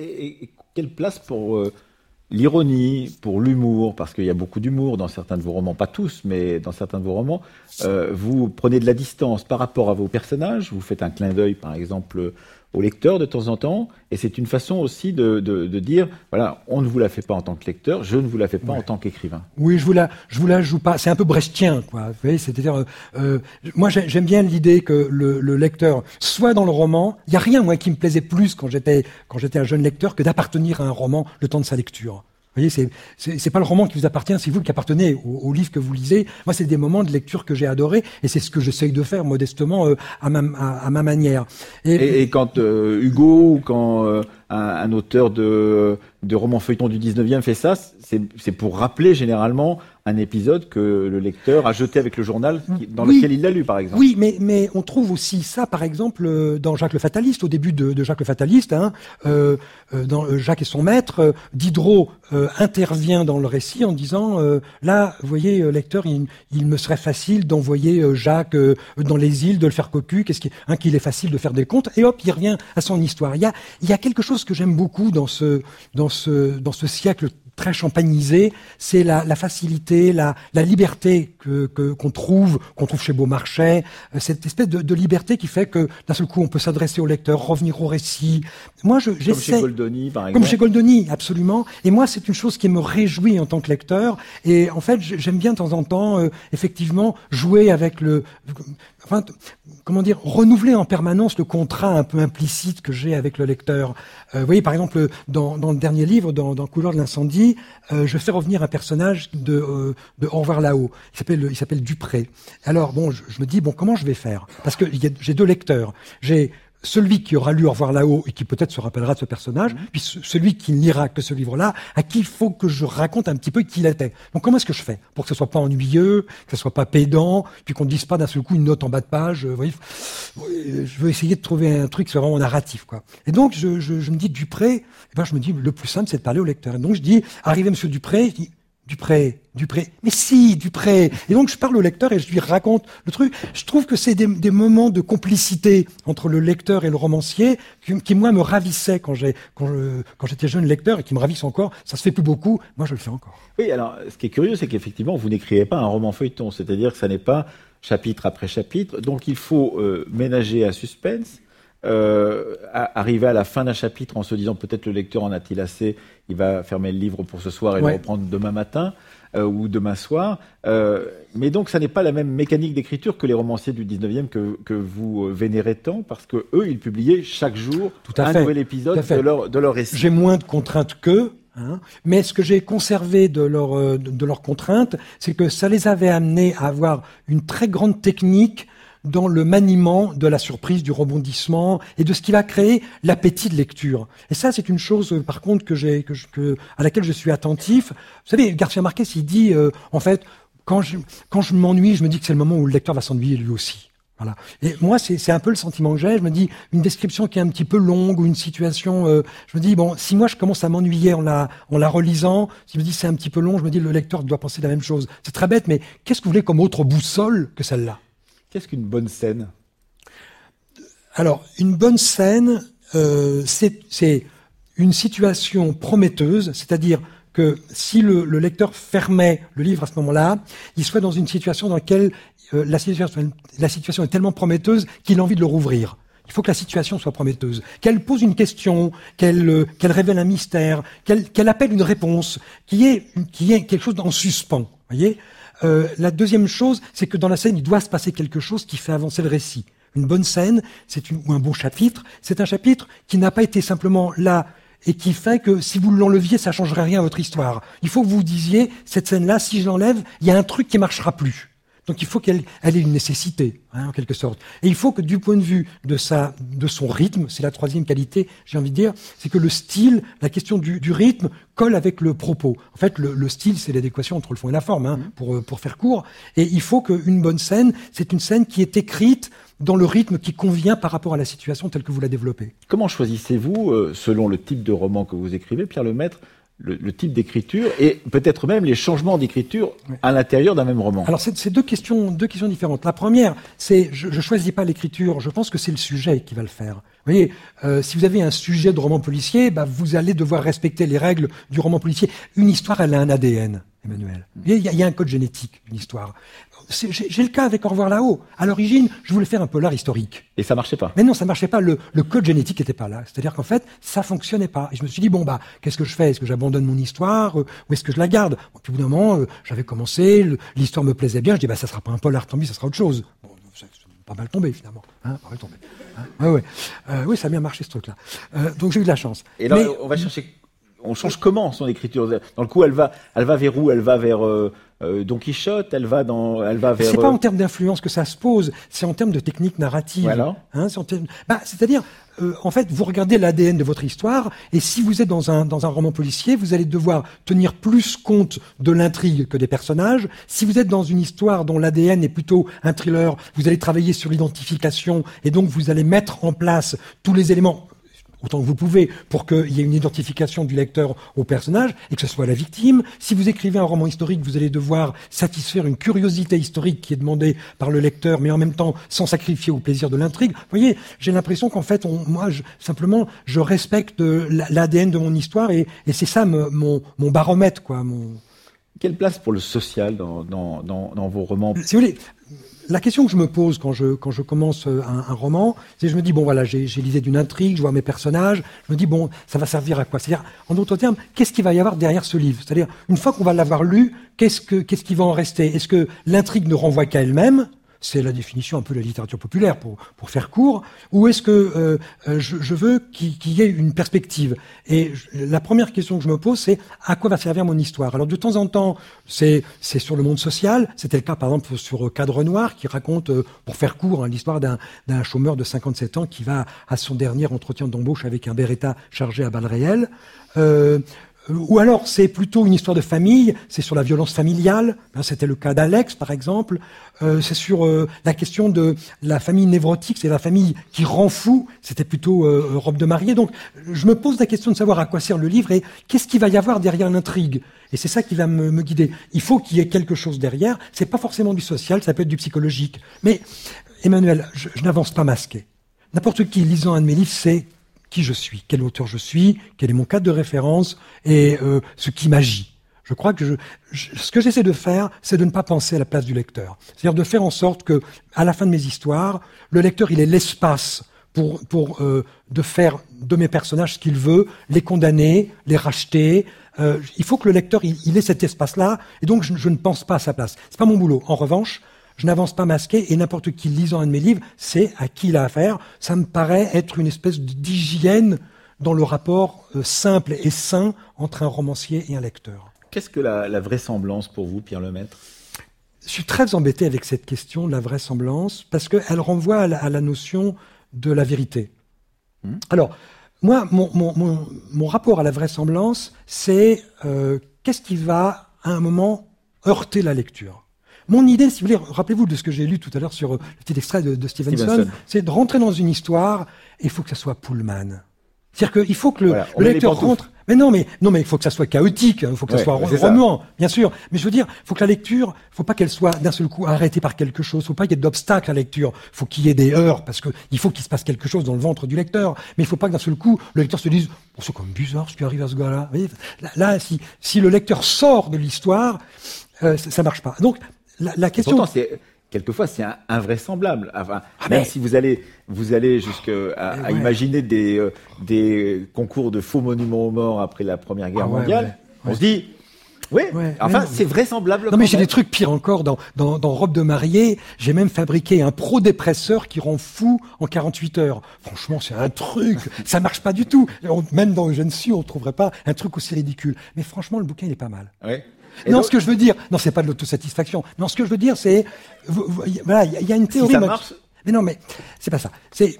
Et quelle place pour l'ironie, pour l'humour, parce qu'il y a beaucoup d'humour dans certains de vos romans, pas tous, mais dans certains de vos romans, vous prenez de la distance par rapport à vos personnages, vous faites un clin d'œil par exemple au lecteur de temps en temps, et c'est une façon aussi de dire, voilà, on ne vous la fait pas en tant que lecteur, je ne vous la fais pas en tant qu'écrivain. Oui, je vous la joue pas. C'est un peu brechtien, quoi. Vous voyez, c'est-à-dire, moi j'aime bien l'idée que le lecteur soit dans le roman. Il y a rien, moi, qui me plaisait plus quand j'étais un jeune lecteur que d'appartenir à un roman le temps de sa lecture. Vous voyez, c'est pas le roman qui vous appartient, c'est vous qui appartenez au livre que vous lisez. Moi, c'est des moments de lecture que j'ai adorés, et c'est ce que j'essaye de faire modestement à ma manière. Et quand Hugo ou quand un auteur de romans feuilletons du 19e fait ça, c'est pour rappeler généralement un épisode que le lecteur a jeté avec le journal dans lequel il l'a lu, par exemple. Oui, mais on trouve aussi ça, par exemple, dans Jacques le Fataliste, au début de Jacques le Fataliste, dans Jacques et son maître, Diderot intervient dans le récit en disant là, vous voyez, lecteur, il me serait facile d'envoyer Jacques dans les îles, de le faire cocu, qu'il est facile de faire des contes, et hop, il revient à son histoire. Il y a quelque chose que j'aime beaucoup dans ce siècle très champagnisé, c'est la facilité, la liberté qu'on trouve chez Beaumarchais, cette espèce de liberté qui fait que d'un seul coup on peut s'adresser au lecteur, revenir au récit. Moi, j'essaie. Comme chez Goldoni, par exemple. Comme chez Goldoni, absolument. Et moi, c'est une chose qui me réjouit en tant que lecteur. Et en fait, j'aime bien de temps en temps, effectivement, jouer avec renouveler en permanence le contrat un peu implicite que j'ai avec le lecteur. Vous voyez, par exemple, dans le dernier livre, dans Couleur de l'incendie, je fais revenir un personnage de Au revoir là-haut. Il s'appelle Dupré. Alors, bon, je me dis, bon, comment je vais faire? Parce que j'ai deux lecteurs. J'ai celui qui aura lu Au revoir là-haut et qui peut-être se rappellera de ce personnage, puis celui qui ne lira que ce livre-là, à qui il faut que je raconte un petit peu qui il était. Donc comment est-ce que je fais pour que ce soit pas ennuyeux, que ce soit pas pédant, puis qu'on ne dise pas d'un seul coup une note en bas de page. Vous voyez, je veux essayer de trouver un truc qui soit vraiment narratif, quoi. Et donc je me dis Dupré, je me dis le plus simple c'est de parler au lecteur. Et donc je dis, arrivé Monsieur Dupré, je dis Dupré, Dupré. Mais si, Dupré. Et donc je parle au lecteur et je lui raconte le truc. Je trouve que c'est des moments de complicité entre le lecteur et le romancier qui moi me ravissaient quand j'étais jeune lecteur et qui me ravissent encore. Ça se fait plus beaucoup. Moi je le fais encore. Oui, alors ce qui est curieux, c'est qu'effectivement vous n'écrivez pas un roman feuilleton, c'est-à-dire que ça n'est pas chapitre après chapitre. Donc il faut ménager un suspense. Arriver à la fin d'un chapitre en se disant peut-être le lecteur en a-t-il assez, il va fermer le livre pour ce soir et le reprendre demain matin ou demain soir. Mais donc ça n'est pas la même mécanique d'écriture que les romanciers du 19e que vous vénérez tant, parce que eux ils publiaient chaque jour nouvel épisode de leur récit. J'ai moins de contraintes qu'eux. Mais ce que j'ai conservé de leurs contraintes, c'est que ça les avait amenés à avoir une très grande technique dans le maniement de la surprise, du rebondissement et de ce qui va créer l'appétit de lecture. Et ça, c'est une chose, par contre, à laquelle je suis attentif. Vous savez, Garcia Marquez, il dit, en fait, quand je m'ennuie, je me dis que c'est le moment où le lecteur va s'ennuyer lui aussi. Voilà. Et moi, c'est un peu le sentiment que j'ai. Je me dis, une description qui est un petit peu longue ou une situation, je me dis, bon, si moi je commence à m'ennuyer en la relisant, si je me dis c'est un petit peu long, je me dis le lecteur doit penser la même chose. C'est très bête, mais qu'est-ce que vous voulez comme autre boussole que celle-là? Qu'est-ce qu'une bonne scène? Alors, une bonne scène, c'est une situation prometteuse, c'est-à-dire que si le lecteur fermait le livre à ce moment-là, il serait dans une situation dans laquelle la situation est tellement prometteuse qu'il a envie de le rouvrir. Il faut que la situation soit prometteuse, qu'elle pose une question, qu'elle révèle un mystère, qu'elle appelle une réponse, qui est quelque chose en suspens. Voyez. La deuxième chose, c'est que dans la scène, il doit se passer quelque chose qui fait avancer le récit. Une bonne scène, ou un bon chapitre, c'est un chapitre qui n'a pas été simplement là et qui fait que si vous l'enleviez, ça changerait rien à votre histoire. Il faut que vous disiez, cette scène-là, si je l'enlève, il y a un truc qui marchera plus. Donc il faut qu'elle ait une nécessité, en quelque sorte. Et il faut que du point de vue de son rythme, c'est la troisième qualité, j'ai envie de dire, c'est que le style, la question du rythme, colle avec le propos. En fait, le style, c'est l'adéquation entre le fond et la forme, pour faire court. Et il faut qu'une bonne scène, c'est une scène qui est écrite dans le rythme qui convient par rapport à la situation telle que vous la développez. Comment choisissez-vous, selon le type de roman que vous écrivez, Pierre Lemaitre, le type d'écriture et peut-être même les changements d'écriture à l'intérieur d'un même roman? Alors c'est deux questions différentes. La première, c'est je choisis pas l'écriture, je pense que c'est le sujet qui va le faire. Vous voyez, si vous avez un sujet de roman policier, vous allez devoir respecter les règles du roman policier. Une histoire, elle a un ADN, Emmanuel. Il y a un code génétique, une histoire. J'ai le cas avec Au revoir là-haut. À l'origine, je voulais faire un polar historique. Et ça marchait pas. Mais non, ça marchait pas. Le code génétique était pas là. C'est-à-dire qu'en fait, ça fonctionnait pas. Et je me suis dit, qu'est-ce que je fais? Est-ce que j'abandonne mon histoire ou est-ce que je la garde? Puis au bout d'un moment, j'avais commencé, l'histoire me plaisait bien. Je dis, ça sera pas un polar, tant pis, ça sera autre chose. Bon, c'est pas mal tombé finalement. Pas mal tombé. Oui, ça a bien marché ce truc-là. Donc j'ai eu de la chance. Et là, on va chercher. On change comment son écriture? Dans le coup, elle va vers où? Elle va vers Don Quichotte. Elle va vers. C'est pas en termes d'influence que ça se pose. C'est en termes de technique narrative. Voilà. C'est-à-dire, en fait, vous regardez l'ADN de votre histoire, et si vous êtes dans un roman policier, vous allez devoir tenir plus compte de l'intrigue que des personnages. Si vous êtes dans une histoire dont l'ADN est plutôt un thriller, vous allez travailler sur l'identification, et donc vous allez mettre en place tous les éléments autant que vous pouvez, pour qu'il y ait une identification du lecteur au personnage, et que ce soit la victime. Si vous écrivez un roman historique, vous allez devoir satisfaire une curiosité historique qui est demandée par le lecteur, mais en même temps sans sacrifier au plaisir de l'intrigue. Vous voyez, j'ai l'impression qu'en fait, simplement, je respecte l'ADN de mon histoire, et c'est ça mon baromètre, quoi. Quelle place pour le social dans vos romans? Si vous voulez, la question que je me pose quand je commence un roman, c'est je me dis, j'ai l'idée d'une intrigue, je vois mes personnages, je me dis, ça va servir à quoi? C'est-à-dire, en d'autres termes, qu'est-ce qu'il va y avoir derrière ce livre? C'est-à-dire, une fois qu'on va l'avoir lu, qu'est-ce qui va en rester? Est-ce que l'intrigue ne renvoie qu'à elle-même? C'est la définition un peu de la littérature populaire, pour faire court. Ou est-ce que je veux qu'il y ait une perspective? Et la première question que je me pose, c'est à quoi va servir mon histoire? Alors de temps en temps, c'est sur le monde social. C'était le cas par exemple sur Cadre Noir, qui raconte, pour faire court, l'histoire d'un chômeur de 57 ans qui va à son dernier entretien d'embauche avec un Beretta chargé à balles réelles. Ou alors c'est plutôt une histoire de famille, c'est sur la violence familiale, c'était le cas d'Alex par exemple, c'est sur la question de la famille névrotique, c'est la famille qui rend fou, c'était plutôt Robe de mariée. Donc je me pose la question de savoir à quoi sert le livre et qu'est-ce qu'il va y avoir derrière l'intrigue. Et c'est ça qui va me guider. Il faut qu'il y ait quelque chose derrière, c'est pas forcément du social, ça peut être du psychologique. Mais Emmanuel, je n'avance pas masqué. N'importe qui lisant un de mes livres sait qui je suis, quel auteur je suis, quel est mon cadre de référence et ce qui m'agit. Je crois que ce que j'essaie de faire, c'est de ne pas penser à la place du lecteur. C'est-à-dire de faire en sorte que, à la fin de mes histoires, le lecteur il ait l'espace pour de faire de mes personnages ce qu'il veut, les condamner, les racheter. Il faut que le lecteur il ait cet espace-là, et donc je ne pense pas à sa place. C'est pas mon boulot. En revanche, je n'avance pas masqué, et n'importe qui lisant un de mes livres sait à qui il a affaire. Ça me paraît être une espèce d'hygiène dans le rapport simple et sain entre un romancier et un lecteur. Qu'est-ce que la vraisemblance pour vous, Pierre Lemaitre ? Je suis très embêté avec cette question de la vraisemblance, parce qu'elle renvoie à la notion de la vérité. Alors, moi, mon rapport à la vraisemblance, c'est qu'est-ce qui va, à un moment, heurter la lecture. Mon idée, si vous voulez, rappelez-vous de ce que j'ai lu tout à l'heure sur le petit extrait de Stevenson, c'est de rentrer dans une histoire et il faut que ça soit Pullman. C'est-à-dire qu'il faut que le lecteur rentre. Mais non, il faut que ça soit chaotique, il faut que ça soit remuant, bien sûr. Mais je veux dire, il faut que la lecture, faut pas qu'elle soit d'un seul coup arrêtée par quelque chose, faut pas qu'il y ait d'obstacles à la lecture, faut qu'il y ait des heurts, parce que il faut qu'il se passe quelque chose dans le ventre du lecteur. Mais il faut pas que d'un seul coup, le lecteur se dise, oh, c'est comme bizarre ce qui arrive à ce gars-là. Vous voyez, là, si le lecteur sort de l'histoire, ça marche pas. Donc, la question. Pourtant, quelquefois, c'est invraisemblable. Enfin, même si vous allez jusqu'à imaginer des concours de faux monuments aux morts après la Première Guerre mondiale, on se dit, c'est vraisemblable. Non, mais j'ai des trucs pires encore. Dans Robe de mariée, j'ai même fabriqué un prodépresseur qui rend fou en 48 heures. Franchement, c'est un truc. Ça marche pas du tout. Même dans Eugène Sue, on trouverait pas un truc aussi ridicule. Mais franchement, le bouquin, il est pas mal. Ouais. Ce que je veux dire, non, c'est pas de l'autosatisfaction. Non, ce que je veux dire, c'est, voilà, il y a une théorie. Si ça marche. Mais non, mais c'est pas ça.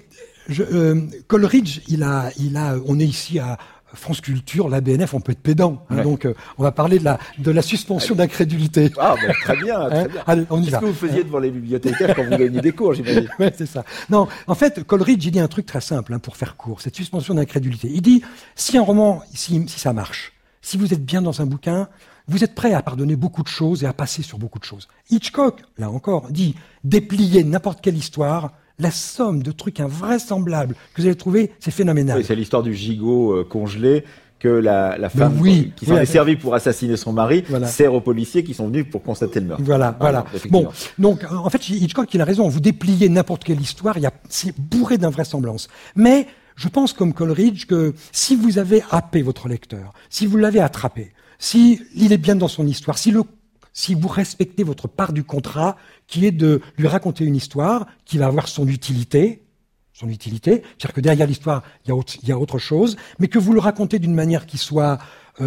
Coleridge, on est ici à France Culture, la BNF, on peut être pédant. Donc, on va parler de la suspension d'incrédulité. Ah, ben, très bien, très bien. Allez, on y va. C'est ce que vous faisiez devant les bibliothécaires quand vous gagnez des cours, j'imagine. Ouais, c'est ça. Non, en fait, Coleridge, il dit un truc très simple, pour faire court. Cette suspension d'incrédulité. Il dit, si un roman, si ça marche, si vous êtes bien dans un bouquin, vous êtes prêt à pardonner beaucoup de choses et à passer sur beaucoup de choses. Hitchcock, là encore, dit déplier n'importe quelle histoire, la somme de trucs invraisemblables que vous allez trouver, c'est phénoménal. Oui, c'est l'histoire du gigot congelé que la femme qui s'en est servie pour assassiner son mari sert aux policiers qui sont venus pour constater le meurtre. Voilà. Bon, donc en fait, Hitchcock, il a raison. Vous dépliez n'importe quelle histoire, c'est bourré d'invraisemblance. Mais je pense, comme Coleridge, que si vous avez happé votre lecteur, si vous l'avez attrapé, si il est bien dans son histoire, si vous respectez votre part du contrat, qui est de lui raconter une histoire qui va avoir son utilité, c'est-à-dire que derrière l'histoire, il y a autre chose, mais que vous le racontez d'une manière qui soit,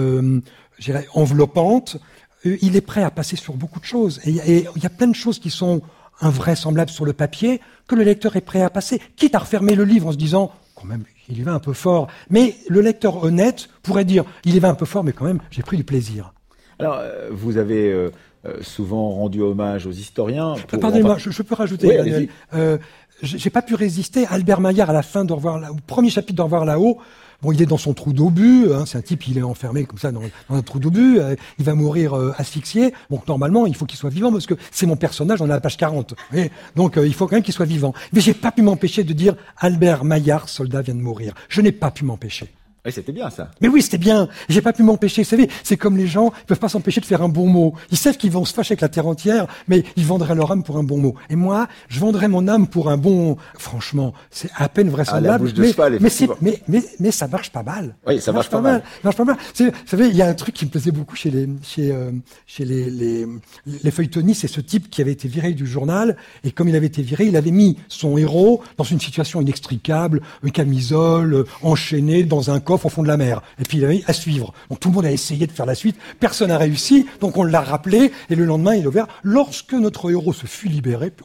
enveloppante, il est prêt à passer sur beaucoup de choses. Et il y a plein de choses qui sont invraisemblables sur le papier, que le lecteur est prêt à passer, quitte à refermer le livre en se disant, quand même, il y va un peu fort. Mais le lecteur honnête pourrait dire, il y va un peu fort, mais quand même, j'ai pris du plaisir. Alors, vous avez souvent rendu hommage aux historiens. Pardonnez-moi, je peux rajouter, Emmanuel. J'ai pas pu résister. Albert Maillard, à la fin au premier chapitre d'Au revoir là-haut, bon, il est dans son trou d'obus, c'est un type, il est enfermé comme ça dans un trou d'obus, il va mourir asphyxié. Donc normalement, il faut qu'il soit vivant parce que c'est mon personnage, on est à la page 40. Donc il faut quand même qu'il soit vivant. Mais j'ai pas pu m'empêcher de dire Albert Maillard, soldat, vient de mourir. Je n'ai pas pu m'empêcher. Oui, c'était bien ça. Mais oui, c'était bien. J'ai pas pu m'empêcher. Vous savez, c'est comme les gens, ils peuvent pas s'empêcher de faire un bon mot. Ils savent qu'ils vont se fâcher avec la terre entière, mais ils vendraient leur âme pour un bon mot. Et moi, je vendrais mon âme pour un bon. Franchement, c'est à peine vraisemblable. La bouche de cheval, mais ça marche pas mal. Oui, ça marche pas mal. Ça marche pas mal. Vous savez, il y a un truc qui me plaisait beaucoup chez les feuilletonistes, c'est ce type qui avait été viré du journal, et comme il avait été viré, il avait mis son héros dans une situation inextricable, une camisole, enchaîné dans un coffre au fond de la mer. Et puis il avait à suivre. Donc tout le monde a essayé de faire la suite. Personne n'a réussi. Donc on l'a rappelé. Et le lendemain, il est ouvert. Lorsque notre héros se fut libéré,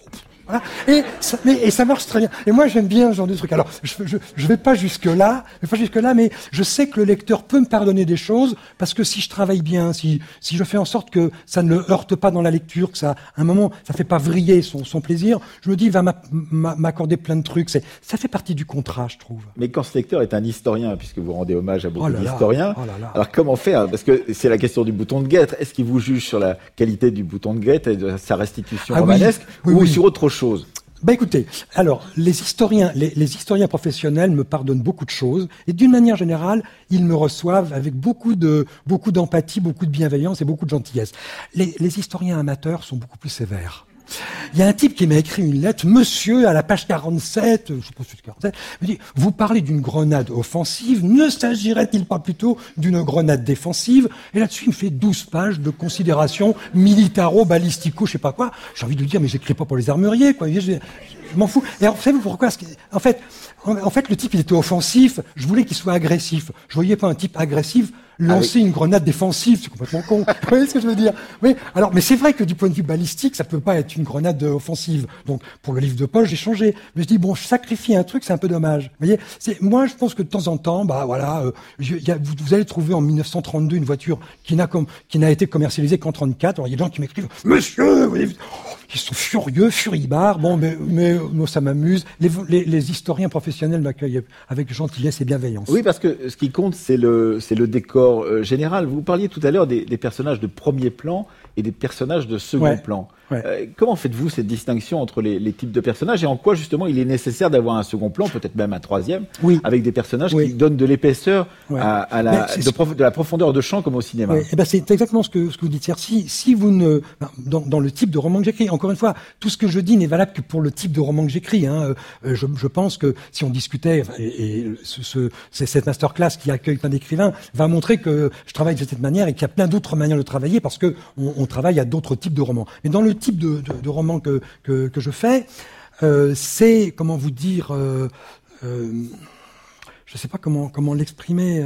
Voilà. Et ça marche très bien. Et moi, j'aime bien ce genre de truc. Alors, je vais pas jusque-là, mais je sais que le lecteur peut me pardonner des choses, parce que si je travaille bien, si je fais en sorte que ça ne le heurte pas dans la lecture, que ça, à un moment, ça fait pas vriller son plaisir, je me dis, il va m'accorder plein de trucs. Ça fait partie du contrat, je trouve. Mais quand ce lecteur est un historien, puisque vous rendez hommage à beaucoup d'historiens, alors comment faire? Parce que c'est la question du bouton de guêtre. Est-ce qu'il vous juge sur la qualité du bouton de guêtre et de sa restitution romanesque, ou sur autre chose? Écoutez, alors les historiens professionnels me pardonnent beaucoup de choses, et d'une manière générale, ils me reçoivent avec beaucoup d'empathie, beaucoup de bienveillance et beaucoup de gentillesse. Les historiens amateurs sont beaucoup plus sévères. Il y a un type qui m'a écrit une lettre, monsieur, à la page 47, je sais pas si c'est 47, me dit, vous parlez d'une grenade offensive, ne s'agirait-il pas plutôt d'une grenade défensive? Et là-dessus, il me fait 12 pages de considérations militaro-balistico, je sais pas quoi. J'ai envie de lui dire, mais j'écris pas pour les armuriers, quoi. Je m'en fous. Et alors, savez-vous pourquoi? En fait, le type, il était offensif, je voulais qu'il soit agressif. Je voyais pas un type agressif lancer une grenade défensive, c'est complètement con. Vous voyez ce que je veux dire? Oui. Alors, mais c'est vrai que du point de vue balistique, ça peut pas être une grenade offensive. Donc, pour le livre de poche, j'ai changé. Mais je dis, bon, je sacrifie un truc, c'est un peu dommage. Vous voyez? Moi, je pense que de temps en temps, vous allez trouver en 1932 une voiture qui n'a été commercialisée qu'en 34. Alors, il y a des gens qui m'écrivent, monsieur, ils sont furieux, furibards. Bon, mais moi, ça m'amuse. Les historiens professionnels m'accueillent avec gentillesse et bienveillance. Oui, parce que ce qui compte, c'est le décor général. Vous parliez tout à l'heure des personnages de premier plan et des personnages de second plan. Ouais. Comment faites-vous cette distinction entre les types de personnages, et en quoi justement il est nécessaire d'avoir un second plan, peut-être même un troisième, avec des personnages qui donnent de l'épaisseur à de la profondeur de champ, comme au cinéma? C'est exactement ce que vous dites. Si vous ne, dans le type de roman que j'écris, encore une fois, tout ce que je dis n'est valable que pour le type de roman que j'écris. Je pense que si on discutait, c'est cette masterclass qui accueille plein d'écrivains, va montrer que je travaille de cette manière et qu'il y a plein d'autres manières de travailler, parce que on travaille à d'autres types de romans. Mais dans le type de roman que je fais, c'est, comment vous dire, je ne sais pas comment l'exprimer.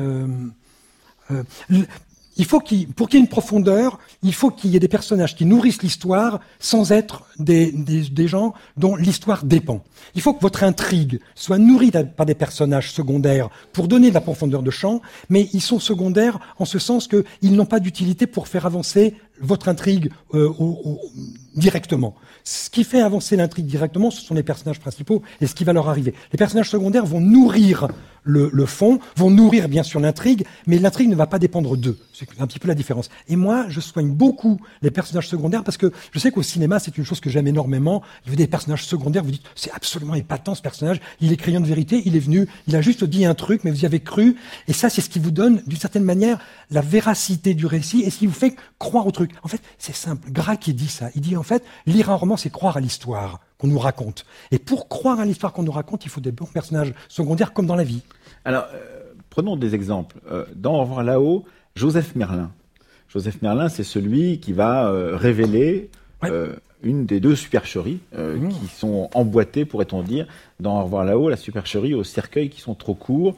Pour qu'il y ait une profondeur, il faut qu'il y ait des personnages qui nourrissent l'histoire sans être des gens dont l'histoire dépend. Il faut que votre intrigue soit nourrie par des personnages secondaires pour donner de la profondeur de champ, mais ils sont secondaires en ce sens qu'ils n'ont pas d'utilité pour faire avancer votre intrigue directement. Ce qui fait avancer l'intrigue directement, ce sont les personnages principaux et ce qui va leur arriver. Les personnages secondaires vont nourrir le fond, vont nourrir bien sûr l'intrigue, mais l'intrigue ne va pas dépendre d'eux. C'est un petit peu la différence. Et moi, je soigne beaucoup les personnages secondaires, parce que je sais qu'au cinéma, c'est une chose que j'aime énormément. Il y a des personnages secondaires, vous dites, c'est absolument épatant ce personnage, il est crayon de vérité, il est venu, il a juste dit un truc, mais vous y avez cru. Et ça, c'est ce qui vous donne, d'une certaine manière, la véracité du récit et ce qui vous fait croire au truc. En fait, c'est simple. Gras qui dit ça. Il dit, en fait, lire un roman, c'est croire à l'histoire qu'on nous raconte. Et pour croire à l'histoire qu'on nous raconte, il faut des bons personnages secondaires, comme dans la vie. Alors, prenons des exemples. Dans Au revoir là-haut, Joseph Merlin. Joseph Merlin, c'est celui qui va révéler une des deux supercheries qui sont emboîtées, pourrait-on dire, dans Au revoir là-haut, la supercherie aux cercueils qui sont trop courts,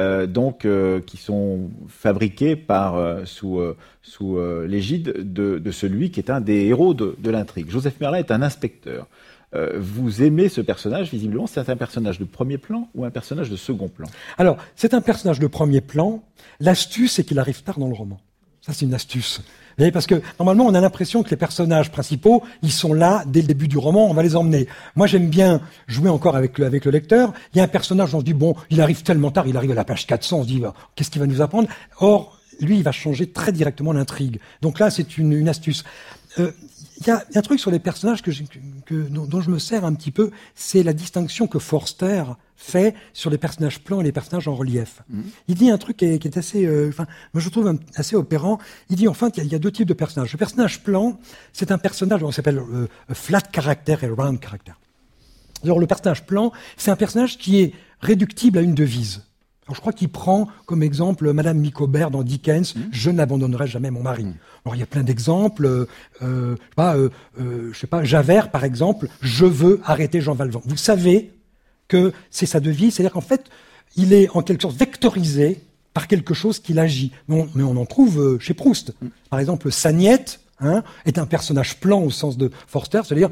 qui sont fabriqués sous l'égide de celui qui est un des héros de l'intrigue. Joseph Merlin est un inspecteur. Vous aimez ce personnage, visiblement, c'est un personnage de premier plan ou un personnage de second plan? Alors, c'est un personnage de premier plan. L'astuce, c'est qu'il arrive tard dans le roman. Ça, c'est une astuce. Vous voyez, parce que normalement, on a l'impression que les personnages principaux, ils sont là dès le début du roman, on va les emmener. Moi, j'aime bien jouer encore avec le lecteur. Il y a un personnage, on se dit, bon, il arrive tellement tard, il arrive à la page 400, on se dit, qu'est-ce qu'il va nous apprendre? Or, lui, il va changer très directement l'intrigue. Donc là, c'est une astuce. Il y a un truc sur les personnages dont je me sers un petit peu, c'est la distinction que Forster fait sur les personnages plans et les personnages en relief. Il dit un truc qui est assez, moi je trouve assez opérant. Il dit, enfin, il y a deux types de personnages. Le personnage plan, c'est un personnage, on s'appelle flat character et round character. Alors le personnage plan, c'est un personnage qui est réductible à une devise. Alors, je crois qu'il prend comme exemple Madame Micawber dans Dickens, je n'abandonnerai jamais mon mari. Alors il y a plein d'exemples, je sais pas, Javert par exemple, je veux arrêter Jean Valjean. Vous savez que c'est sa devise, c'est-à-dire qu'en fait, il est en quelque sorte vectorisé par quelque chose qu'il agit. Mais on en trouve chez Proust. Par exemple, Sagnette, est un personnage plan au sens de Forster, c'est-à-dire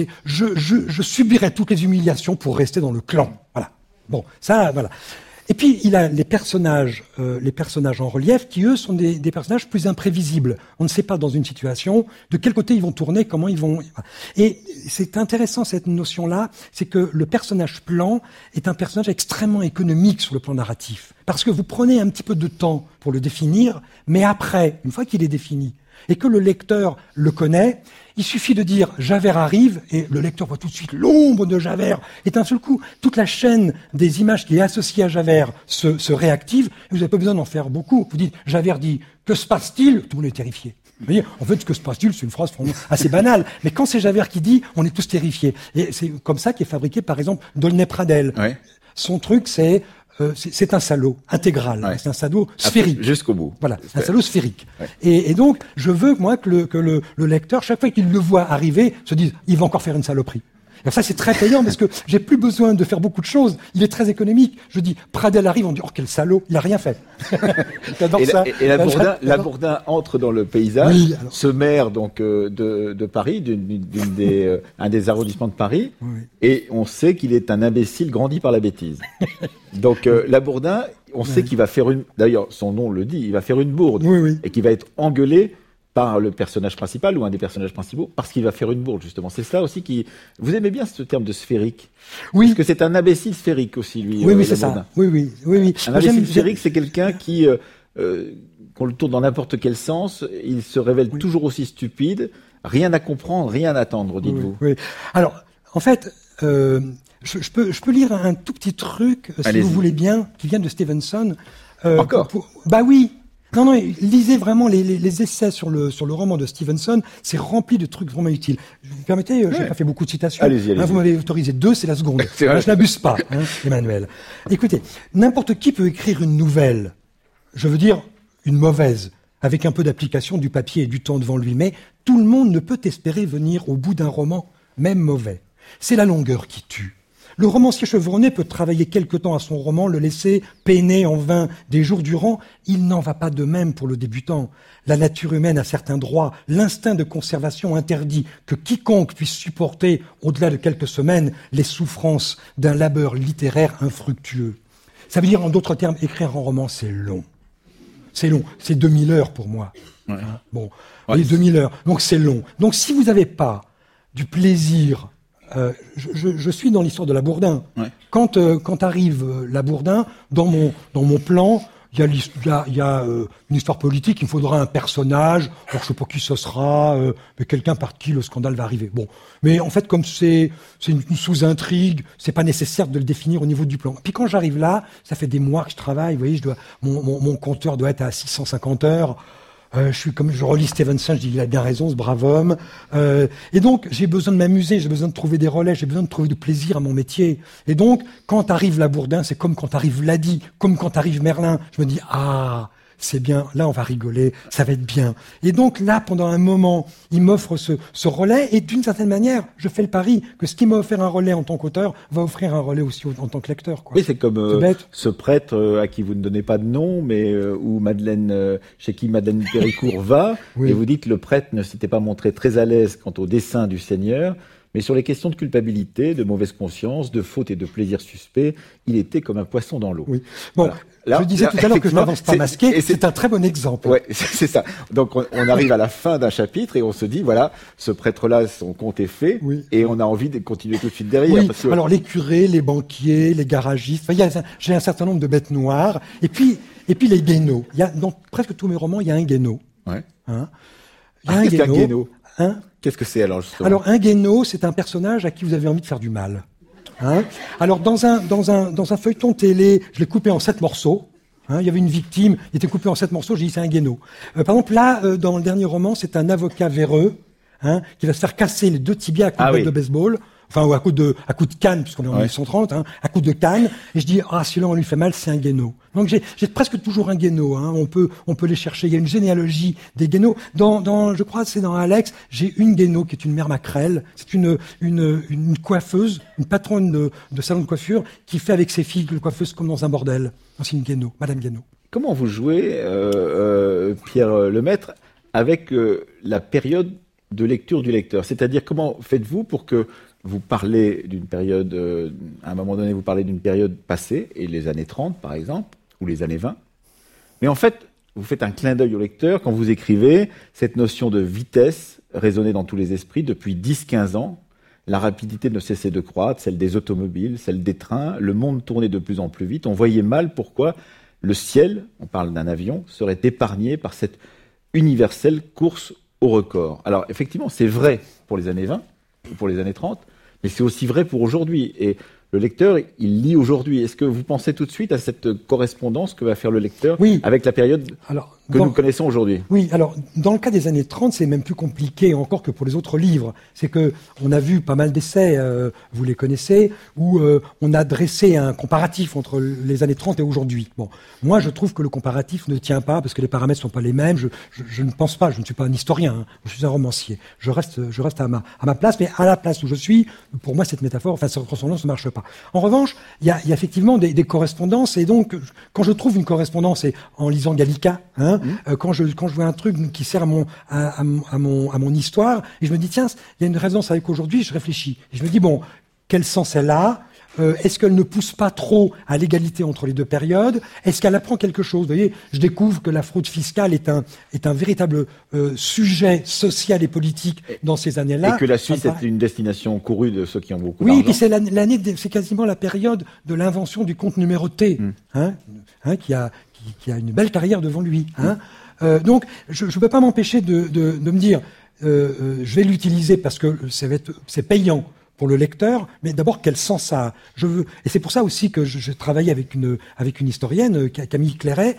je subirai toutes les humiliations pour rester dans le clan. Voilà. Bon, ça, voilà. Et puis il a les personnages en relief qui eux sont des personnages plus imprévisibles. On ne sait pas dans une situation de quel côté ils vont tourner, comment ils vont. Et c'est intéressant cette notion-là, c'est que le personnage plan est un personnage extrêmement économique sur le plan narratif, parce que vous prenez un petit peu de temps pour le définir, mais après, une fois qu'il est défini et que le lecteur le connaît, il suffit de dire Javert arrive et le lecteur voit tout de suite l'ombre de Javert. Et d'un seul coup, toute la chaîne des images qui est associée à Javert se réactive. Et vous n'avez pas besoin d'en faire beaucoup. Vous dites Javert dit que se passe-t-il ? Tout le monde est terrifié. Vous voyez, en fait, ce que se passe-t-il, c'est une phrase assez banale. Mais quand c'est Javert qui dit, on est tous terrifiés. Et c'est comme ça qu'est fabriqué, par exemple, D'aulnay-Pradel. Ouais. Son truc, c'est un salaud intégral, ouais. C'est un salaud sphérique. Jusqu'au bout. Voilà, un salaud sphérique. Ouais. Et donc, je veux, moi, que le lecteur, chaque fois qu'il le voit arriver, se dise, il va encore faire une saloperie. Et ça, c'est très payant parce que j'ai plus besoin de faire beaucoup de choses. Il est très économique. Je dis, Pradel arrive, on dit, oh, quel salaud, il a rien fait. J'adore ça. Et Labourdin entre dans le paysage. Oui, ce maire, donc, de Paris, un des arrondissements de Paris. Oui. Et on sait qu'il est un imbécile grandi par la bêtise. Donc, Labourdin, on sait qu'il va faire d'ailleurs, son nom le dit, il va faire une bourde. Oui, oui. Et qu'il va être engueulé par le personnage principal ou un des personnages principaux, parce qu'il va faire une bourde, justement. C'est ça aussi qui... Vous aimez bien ce terme de sphérique ? Oui. Parce que c'est un imbécile sphérique aussi, lui. Oui, c'est ça. Oui. Un imbécile sphérique, c'est quelqu'un qui, qu'on le tourne dans n'importe quel sens, il se révèle toujours aussi stupide, rien à comprendre, rien à attendre, dites-vous. Oui. Alors, en fait... Je peux lire un tout petit truc, si vous voulez bien, qui vient de Stevenson. Encore Bah oui. Non, lisez vraiment les essais sur le roman de Stevenson. C'est rempli de trucs vraiment utiles. Vous me permettez, j'ai pas fait beaucoup de citations. Allez-y. Vous m'avez autorisé 2, c'est la seconde. Je n'abuse pas, Emmanuel. Écoutez, n'importe qui peut écrire une nouvelle. Je veux dire, une mauvaise, avec un peu d'application, du papier et du temps devant lui. Mais tout le monde ne peut espérer venir au bout d'un roman, même mauvais. C'est la longueur qui tue. Le romancier chevronné peut travailler quelque temps à son roman, le laisser peiner en vain des jours durant. Il n'en va pas de même pour le débutant. La nature humaine a certains droits. L'instinct de conservation interdit que quiconque puisse supporter, au-delà de quelques semaines, les souffrances d'un labeur littéraire infructueux. Ça veut dire, en d'autres termes, écrire un roman, c'est long. C'est long. C'est 2000 heures pour moi. Ouais. Bon, ouais, 2000 heures. Donc c'est long. Donc si vous n'avez pas du plaisir... je suis dans l'histoire de Labourdin. Ouais. Quand arrive Labourdin, dans mon plan, il y a une histoire politique. Il me faudra un personnage. Alors je sais pas qui ce sera, mais quelqu'un par qui le scandale va arriver. Bon, mais en fait, comme c'est une sous-intrigue, c'est pas nécessaire de le définir au niveau du plan. Puis quand j'arrive là, ça fait des mois que je travaille. Vous voyez, mon compteur doit être à 650 heures. Je relis Stevenson, je dis il a bien raison, ce brave homme. Et donc j'ai besoin de m'amuser, j'ai besoin de trouver des relais, j'ai besoin de trouver du plaisir à mon métier. Et donc quand arrive Labourdin, c'est comme quand arrive Ladi, comme quand arrive Merlin. Je me dis c'est bien, là on va rigoler, ça va être bien. Et donc là, pendant un moment, il m'offre ce relais, et d'une certaine manière, je fais le pari que ce qui m'a offert un relais en tant qu'auteur va offrir un relais aussi en tant que lecteur. Quoi. Oui, c'est comme ce prêtre à qui vous ne donnez pas de nom, mais où chez qui Madeleine Péricourt va, oui. Et vous dites le prêtre ne s'était pas montré très à l'aise quant au dessein du Seigneur, mais sur les questions de culpabilité, de mauvaise conscience, de faute et de plaisir suspect, il était comme un poisson dans l'eau. Oui. Bon, je disais tout à l'heure que je n'avance pas masqué, et c'est un très bon exemple. Ouais, c'est ça. Donc on arrive à la fin d'un chapitre et on se dit, voilà, ce prêtre-là, son compte est fait, oui. Et on a envie de continuer tout de suite derrière. Oui. Parce que... Alors les curés, les banquiers, les garagistes, j'ai un certain nombre de bêtes noires, et puis les guénos. Dans presque tous mes romans, il y a un guéno. Ouais. Qu'est-ce qu'un guéno ? Qu'est-ce que c'est alors justement ? Alors un guéno, c'est un personnage à qui vous avez envie de faire du mal. Alors dans un feuilleton télé, je l'ai coupé en 7 morceaux. Il y avait une victime, il était coupé en 7 morceaux. J'ai dit c'est un guéno. Par exemple là, dans le dernier roman, c'est un avocat véreux qui va se faire casser les 2 tibias à coups de batte de baseball. Enfin, ou à coup de canne, puisqu'on est en 1930, à coup de canne. Et je dis, celui-là, on lui fait mal, c'est un guéno. Donc, j'ai presque toujours un guéno, On peut les chercher. Il y a une généalogie des guénos. Je crois, c'est dans Alex, j'ai une guéno qui est une mère maquerelle. C'est une coiffeuse, une patronne de salon de coiffure, qui fait avec ses filles le coiffeuse comme dans un bordel. C'est une guéno, Madame Guéno. Comment vous jouez, Pierre Lemaître, avec la période de lecture du lecteur. C'est-à-dire, comment faites-vous pour que vous parlez d'une période, à un moment donné, vous parlez d'une période passée, et les années 30, par exemple, ou les années 20. Mais en fait, vous faites un clin d'œil au lecteur quand vous écrivez cette notion de vitesse résonnait dans tous les esprits depuis 10-15 ans. La rapidité ne cessait de croître, celle des automobiles, celle des trains, le monde tournait de plus en plus vite. On voyait mal pourquoi le ciel, on parle d'un avion, serait épargné par cette universelle course au record. Alors effectivement, c'est vrai pour les années 20 ou pour les années 30, mais c'est aussi vrai pour aujourd'hui. Et le lecteur, il lit aujourd'hui. Est-ce que vous pensez tout de suite à cette correspondance que va faire le lecteur avec la période que nous connaissons aujourd'hui? Oui, alors, dans le cas des années 30, c'est même plus compliqué encore que pour les autres livres. C'est que on a vu pas mal d'essais, vous les connaissez, où on a dressé un comparatif entre les années 30 et aujourd'hui. Bon, moi, je trouve que le comparatif ne tient pas, parce que les paramètres sont pas les mêmes. Je ne pense pas, je ne suis pas un historien, hein, je suis un romancier. Je reste à ma place, mais à la place où je suis, pour moi, cette métaphore, cette ressemblance ne marche pas. En revanche, il y a effectivement des correspondances, et donc, quand je trouve une correspondance, et en lisant Gallica, hein, quand je vois un truc qui sert à mon histoire, et je me dis, tiens, il y a une résonance avec aujourd'hui, je réfléchis. Et je me dis, bon, quel sens elle a? Est-ce qu'elle ne pousse pas trop à l'égalité entre les deux périodes? Est-ce qu'elle apprend quelque chose? Vous voyez, je découvre que la fraude fiscale est un véritable sujet social et politique dans ces années-là. Et que la Suisse est une destination courue de ceux qui ont beaucoup d'argent. Oui, puis c'est quasiment la période de l'invention du compte numéroté, qui a une belle carrière devant lui. Donc, je ne peux pas m'empêcher de me dire, je vais l'utiliser parce que c'est payant pour le lecteur, mais d'abord, quel sens ça a? Et c'est pour ça aussi que je travaille avec une historienne, Camille Clairet,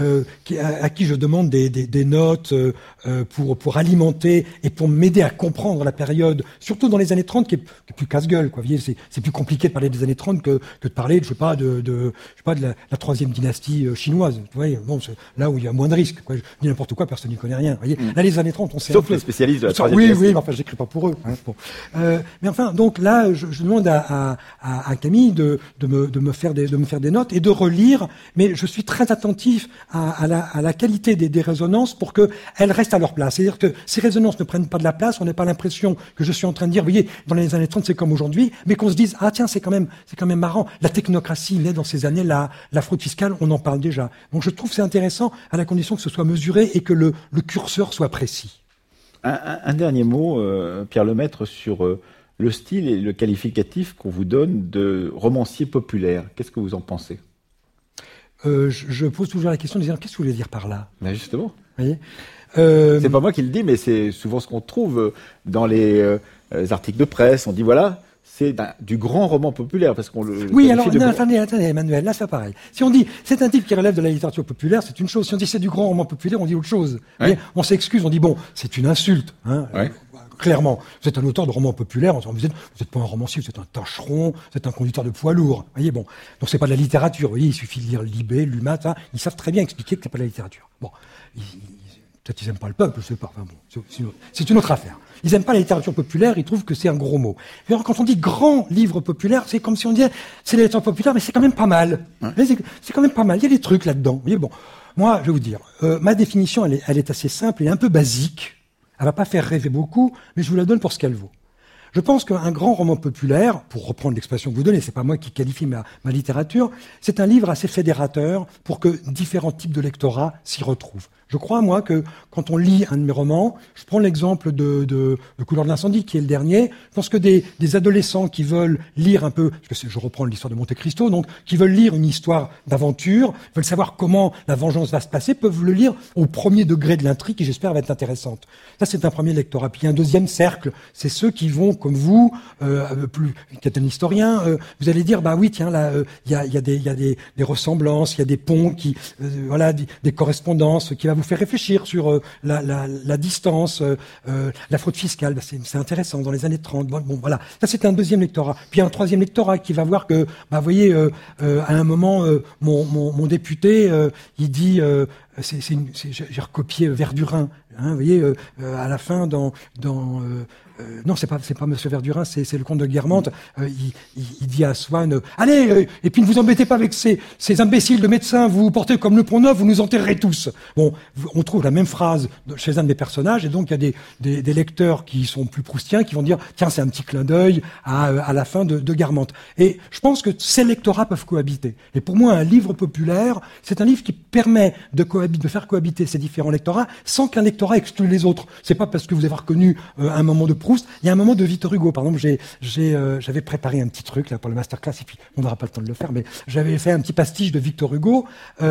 à qui je demande des notes pour alimenter et pour m'aider à comprendre la période, surtout dans les années 30, qui est plus casse-gueule, quoi. Vous voyez, c'est plus compliqué de parler des années 30 que de parler, je sais pas, de la troisième dynastie chinoise. Vous voyez, bon, c'est là où il y a moins de risques, quoi. Je dis n'importe quoi, personne n'y connaît rien. Vous voyez, là, les années 30, on sait. Sauf les spécialistes de la troisième dynastie. Oui, mais enfin, j'écris pas pour eux. Hein, bon. Mais enfin, donc là, je demande à Camille de me faire des notes et de relire, mais je suis très attentif à la qualité des résonances pour qu'elles restent à leur place. C'est-à-dire que ces résonances ne prennent pas de la place, on n'a pas l'impression que je suis en train de dire, vous voyez, dans les années 30, c'est comme aujourd'hui, mais qu'on se dise, ah tiens, c'est quand même marrant, la technocratie naît dans ces années-là, la fraude fiscale, on en parle déjà. Donc je trouve que c'est intéressant à la condition que ce soit mesuré et que le curseur soit précis. Un dernier mot, Pierre Lemaître, sur le style et le qualificatif qu'on vous donne de romancier populaire. Qu'est-ce que vous en pensez? Je pose toujours la question de dire, qu'est-ce que vous voulez dire par là? Ben justement. Vous voyez, c'est pas moi qui le dis, mais c'est souvent ce qu'on trouve dans les articles de presse. On dit, voilà, c'est du grand roman populaire, parce qu'on le... Oui, alors, attendez, Emmanuel, là, c'est pareil. Si on dit, c'est un type qui relève de la littérature populaire, c'est une chose. Si on dit, c'est du grand roman populaire, on dit autre chose. Ouais. On s'excuse, on dit, bon, c'est une insulte, hein. Ouais. Clairement, vous êtes un auteur de romans populaires, vous êtes pas un romancier, vous êtes un tâcheron, vous êtes un conducteur de poids lourd. Vous voyez, bon. Donc c'est pas de la littérature, vous voyez, il suffit de lire Libé, Lumat, hein, ils savent très bien expliquer que c'est pas de la littérature. Bon. Peut-être qu'ils aiment pas le peuple, je sais pas. Enfin bon, c'est une autre affaire. Ils aiment pas la littérature populaire, ils trouvent que c'est un gros mot. Et alors, quand on dit grand livre populaire, c'est comme si on disait, c'est la littérature populaire, mais c'est quand même pas mal. Ouais. C'est quand même pas mal. Il y a des trucs là-dedans. Vous voyez, bon. Moi, je vais vous dire, ma définition, elle est assez simple et un peu basique. Elle va pas faire rêver beaucoup, mais je vous la donne pour ce qu'elle vaut. Je pense qu'un grand roman populaire, pour reprendre l'expression que vous donnez, c'est pas moi qui qualifie ma littérature, c'est un livre assez fédérateur pour que différents types de lectorat s'y retrouvent. Je crois, moi, que quand on lit un de mes romans, je prends l'exemple de Couleur de l'incendie, qui est le dernier, je pense que des adolescents qui veulent lire un peu, parce que je reprends l'histoire de Monte Cristo, donc qui veulent lire une histoire d'aventure, veulent savoir comment la vengeance va se passer, peuvent le lire au premier degré de l'intrigue, qui j'espère va être intéressante. Ça, c'est un premier lectorat. Puis un deuxième cercle, c'est ceux qui vont, comme vous, qui êtes un historien, vous allez dire, bah oui, tiens, là, il y a des ressemblances, il y a des ponts, voilà, des correspondances, qui va vous faire réfléchir sur la distance, la fraude fiscale. Ben c'est intéressant, dans les années 30. Bon, voilà. Ça, c'est un deuxième lectorat. Puis un troisième lectorat qui va voir que, bah, vous voyez, à un moment, mon député, il dit, j'ai recopié Verdurin, hein, vous voyez, à la fin non, c'est pas Monsieur Verdurin, c'est le comte de Guermantes. Il dit à Swann, allez, et puis ne vous embêtez pas avec ces imbéciles de médecins, vous vous portez comme le Pont-Neuf, vous nous enterrerez tous. Bon, on trouve la même phrase chez un des personnages, et donc il y a des lecteurs qui sont plus proustiens, qui vont dire, tiens, c'est un petit clin d'œil à la fin de Guermantes. Et je pense que ces lectorats peuvent cohabiter. Et pour moi, un livre populaire, c'est un livre qui permet de faire cohabiter ces différents lectorats sans qu'un lectorat exclue les autres. C'est pas parce que vous avez reconnu un moment de Proust, il y a un moment de Victor Hugo. Par exemple, j'avais préparé un petit truc là pour le masterclass, et puis on n'aura pas le temps de le faire, mais j'avais fait un petit pastiche de Victor Hugo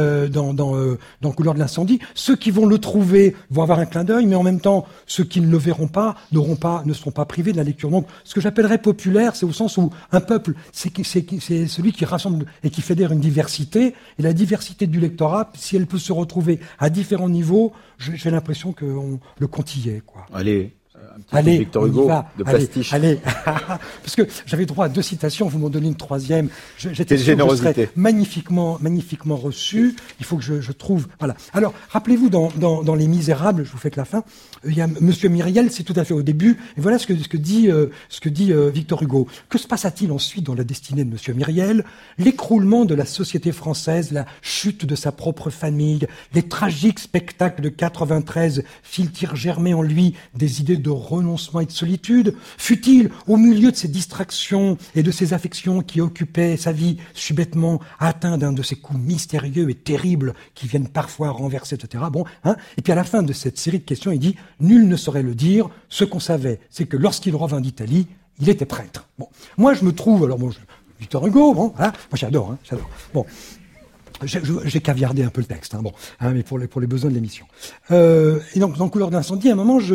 dans Couleur de l'incendie. Ceux qui vont le trouver vont avoir un clin d'œil, mais en même temps, ceux qui ne le verront pas ne seront pas privés de la lecture. Donc, ce que j'appellerais populaire, c'est au sens où un peuple, c'est celui qui rassemble et qui fédère une diversité, et la diversité du lectorat, si elle peut se retrouver à différents niveaux, j'ai l'impression qu'on le compte y est, quoi. Allez, Victor Hugo, de pastiche. Allez. Parce que j'avais droit à 2 citations, vous m'en donnez une 3e. J'étais sûr que je serais magnifiquement reçu. Il faut que je trouve... Voilà. Alors, rappelez-vous, dans Les Misérables, je vous fais que la fin, il y a Monsieur Myriel, c'est tout à fait au début, et voilà ce que dit Victor Hugo. Que se passa-t-il ensuite dans la destinée de Monsieur Myriel? L'écroulement de la société française, la chute de sa propre famille, les tragiques spectacles de 93 firent germer en lui des idées de renoncement et de solitude. Fut-il, au milieu de ces distractions et de ces affections qui occupaient sa vie, subitement atteint d'un de ces coups mystérieux et terribles qui viennent parfois renverser, etc. Bon, hein. Et puis à la fin de cette série de questions, il dit « Nul ne saurait le dire. Ce qu'on savait, c'est que lorsqu'il revint d'Italie, il était prêtre. » Bon, moi je me trouve, alors bon, Victor Hugo, bon, voilà, moi j'adore. Bon. J'ai caviardé un peu le texte, mais pour les besoins de l'émission. Et donc, dans Couleur d'incendie, à un moment,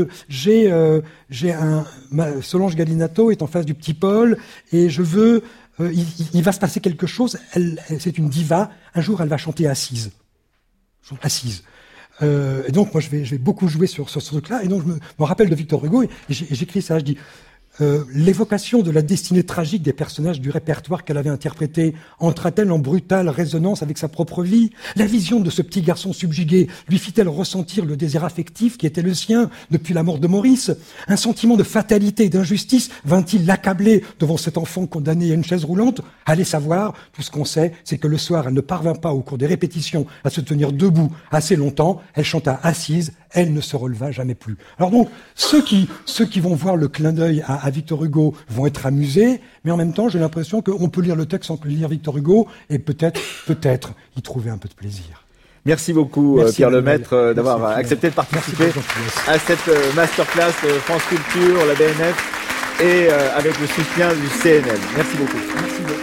Solange Gallinato est en face du petit Paul, et je veux, il va se passer quelque chose. C'est une diva. Un jour, elle va chanter assise. Et donc, moi, je vais beaucoup jouer sur ce truc-là. Et donc, je me rappelle de Victor Hugo, et j'écris ça. Je dis. L'évocation de la destinée tragique des personnages du répertoire qu'elle avait interprété entra-t-elle en brutale résonance avec sa propre vie? La vision de ce petit garçon subjugué lui fit-elle ressentir le désir affectif qui était le sien depuis la mort de Maurice? Un sentiment de fatalité et d'injustice vint-il l'accabler devant cet enfant condamné à une chaise roulante? Allez savoir, tout ce qu'on sait, c'est que le soir, elle ne parvint pas au cours des répétitions à se tenir debout assez longtemps, elle chanta assise, elle ne se releva jamais plus. Alors donc, ceux qui vont voir le clin d'œil à Victor Hugo vont être amusés, mais en même temps, j'ai l'impression qu'on peut lire le texte sans lire Victor Hugo et peut-être y trouver un peu de plaisir. Merci beaucoup, Pierre Lemaître, d'avoir accepté de participer à cette masterclass France Culture, la BNF et avec le soutien du CNL. Merci beaucoup. Merci beaucoup.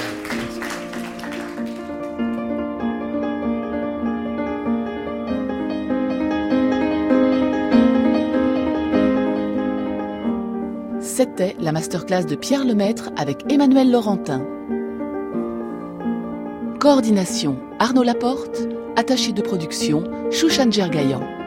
C'était la masterclass de Pierre Lemaître avec Emmanuel Laurentin. Coordination Arnaud Laporte, attaché de production Chouchan Gergayan.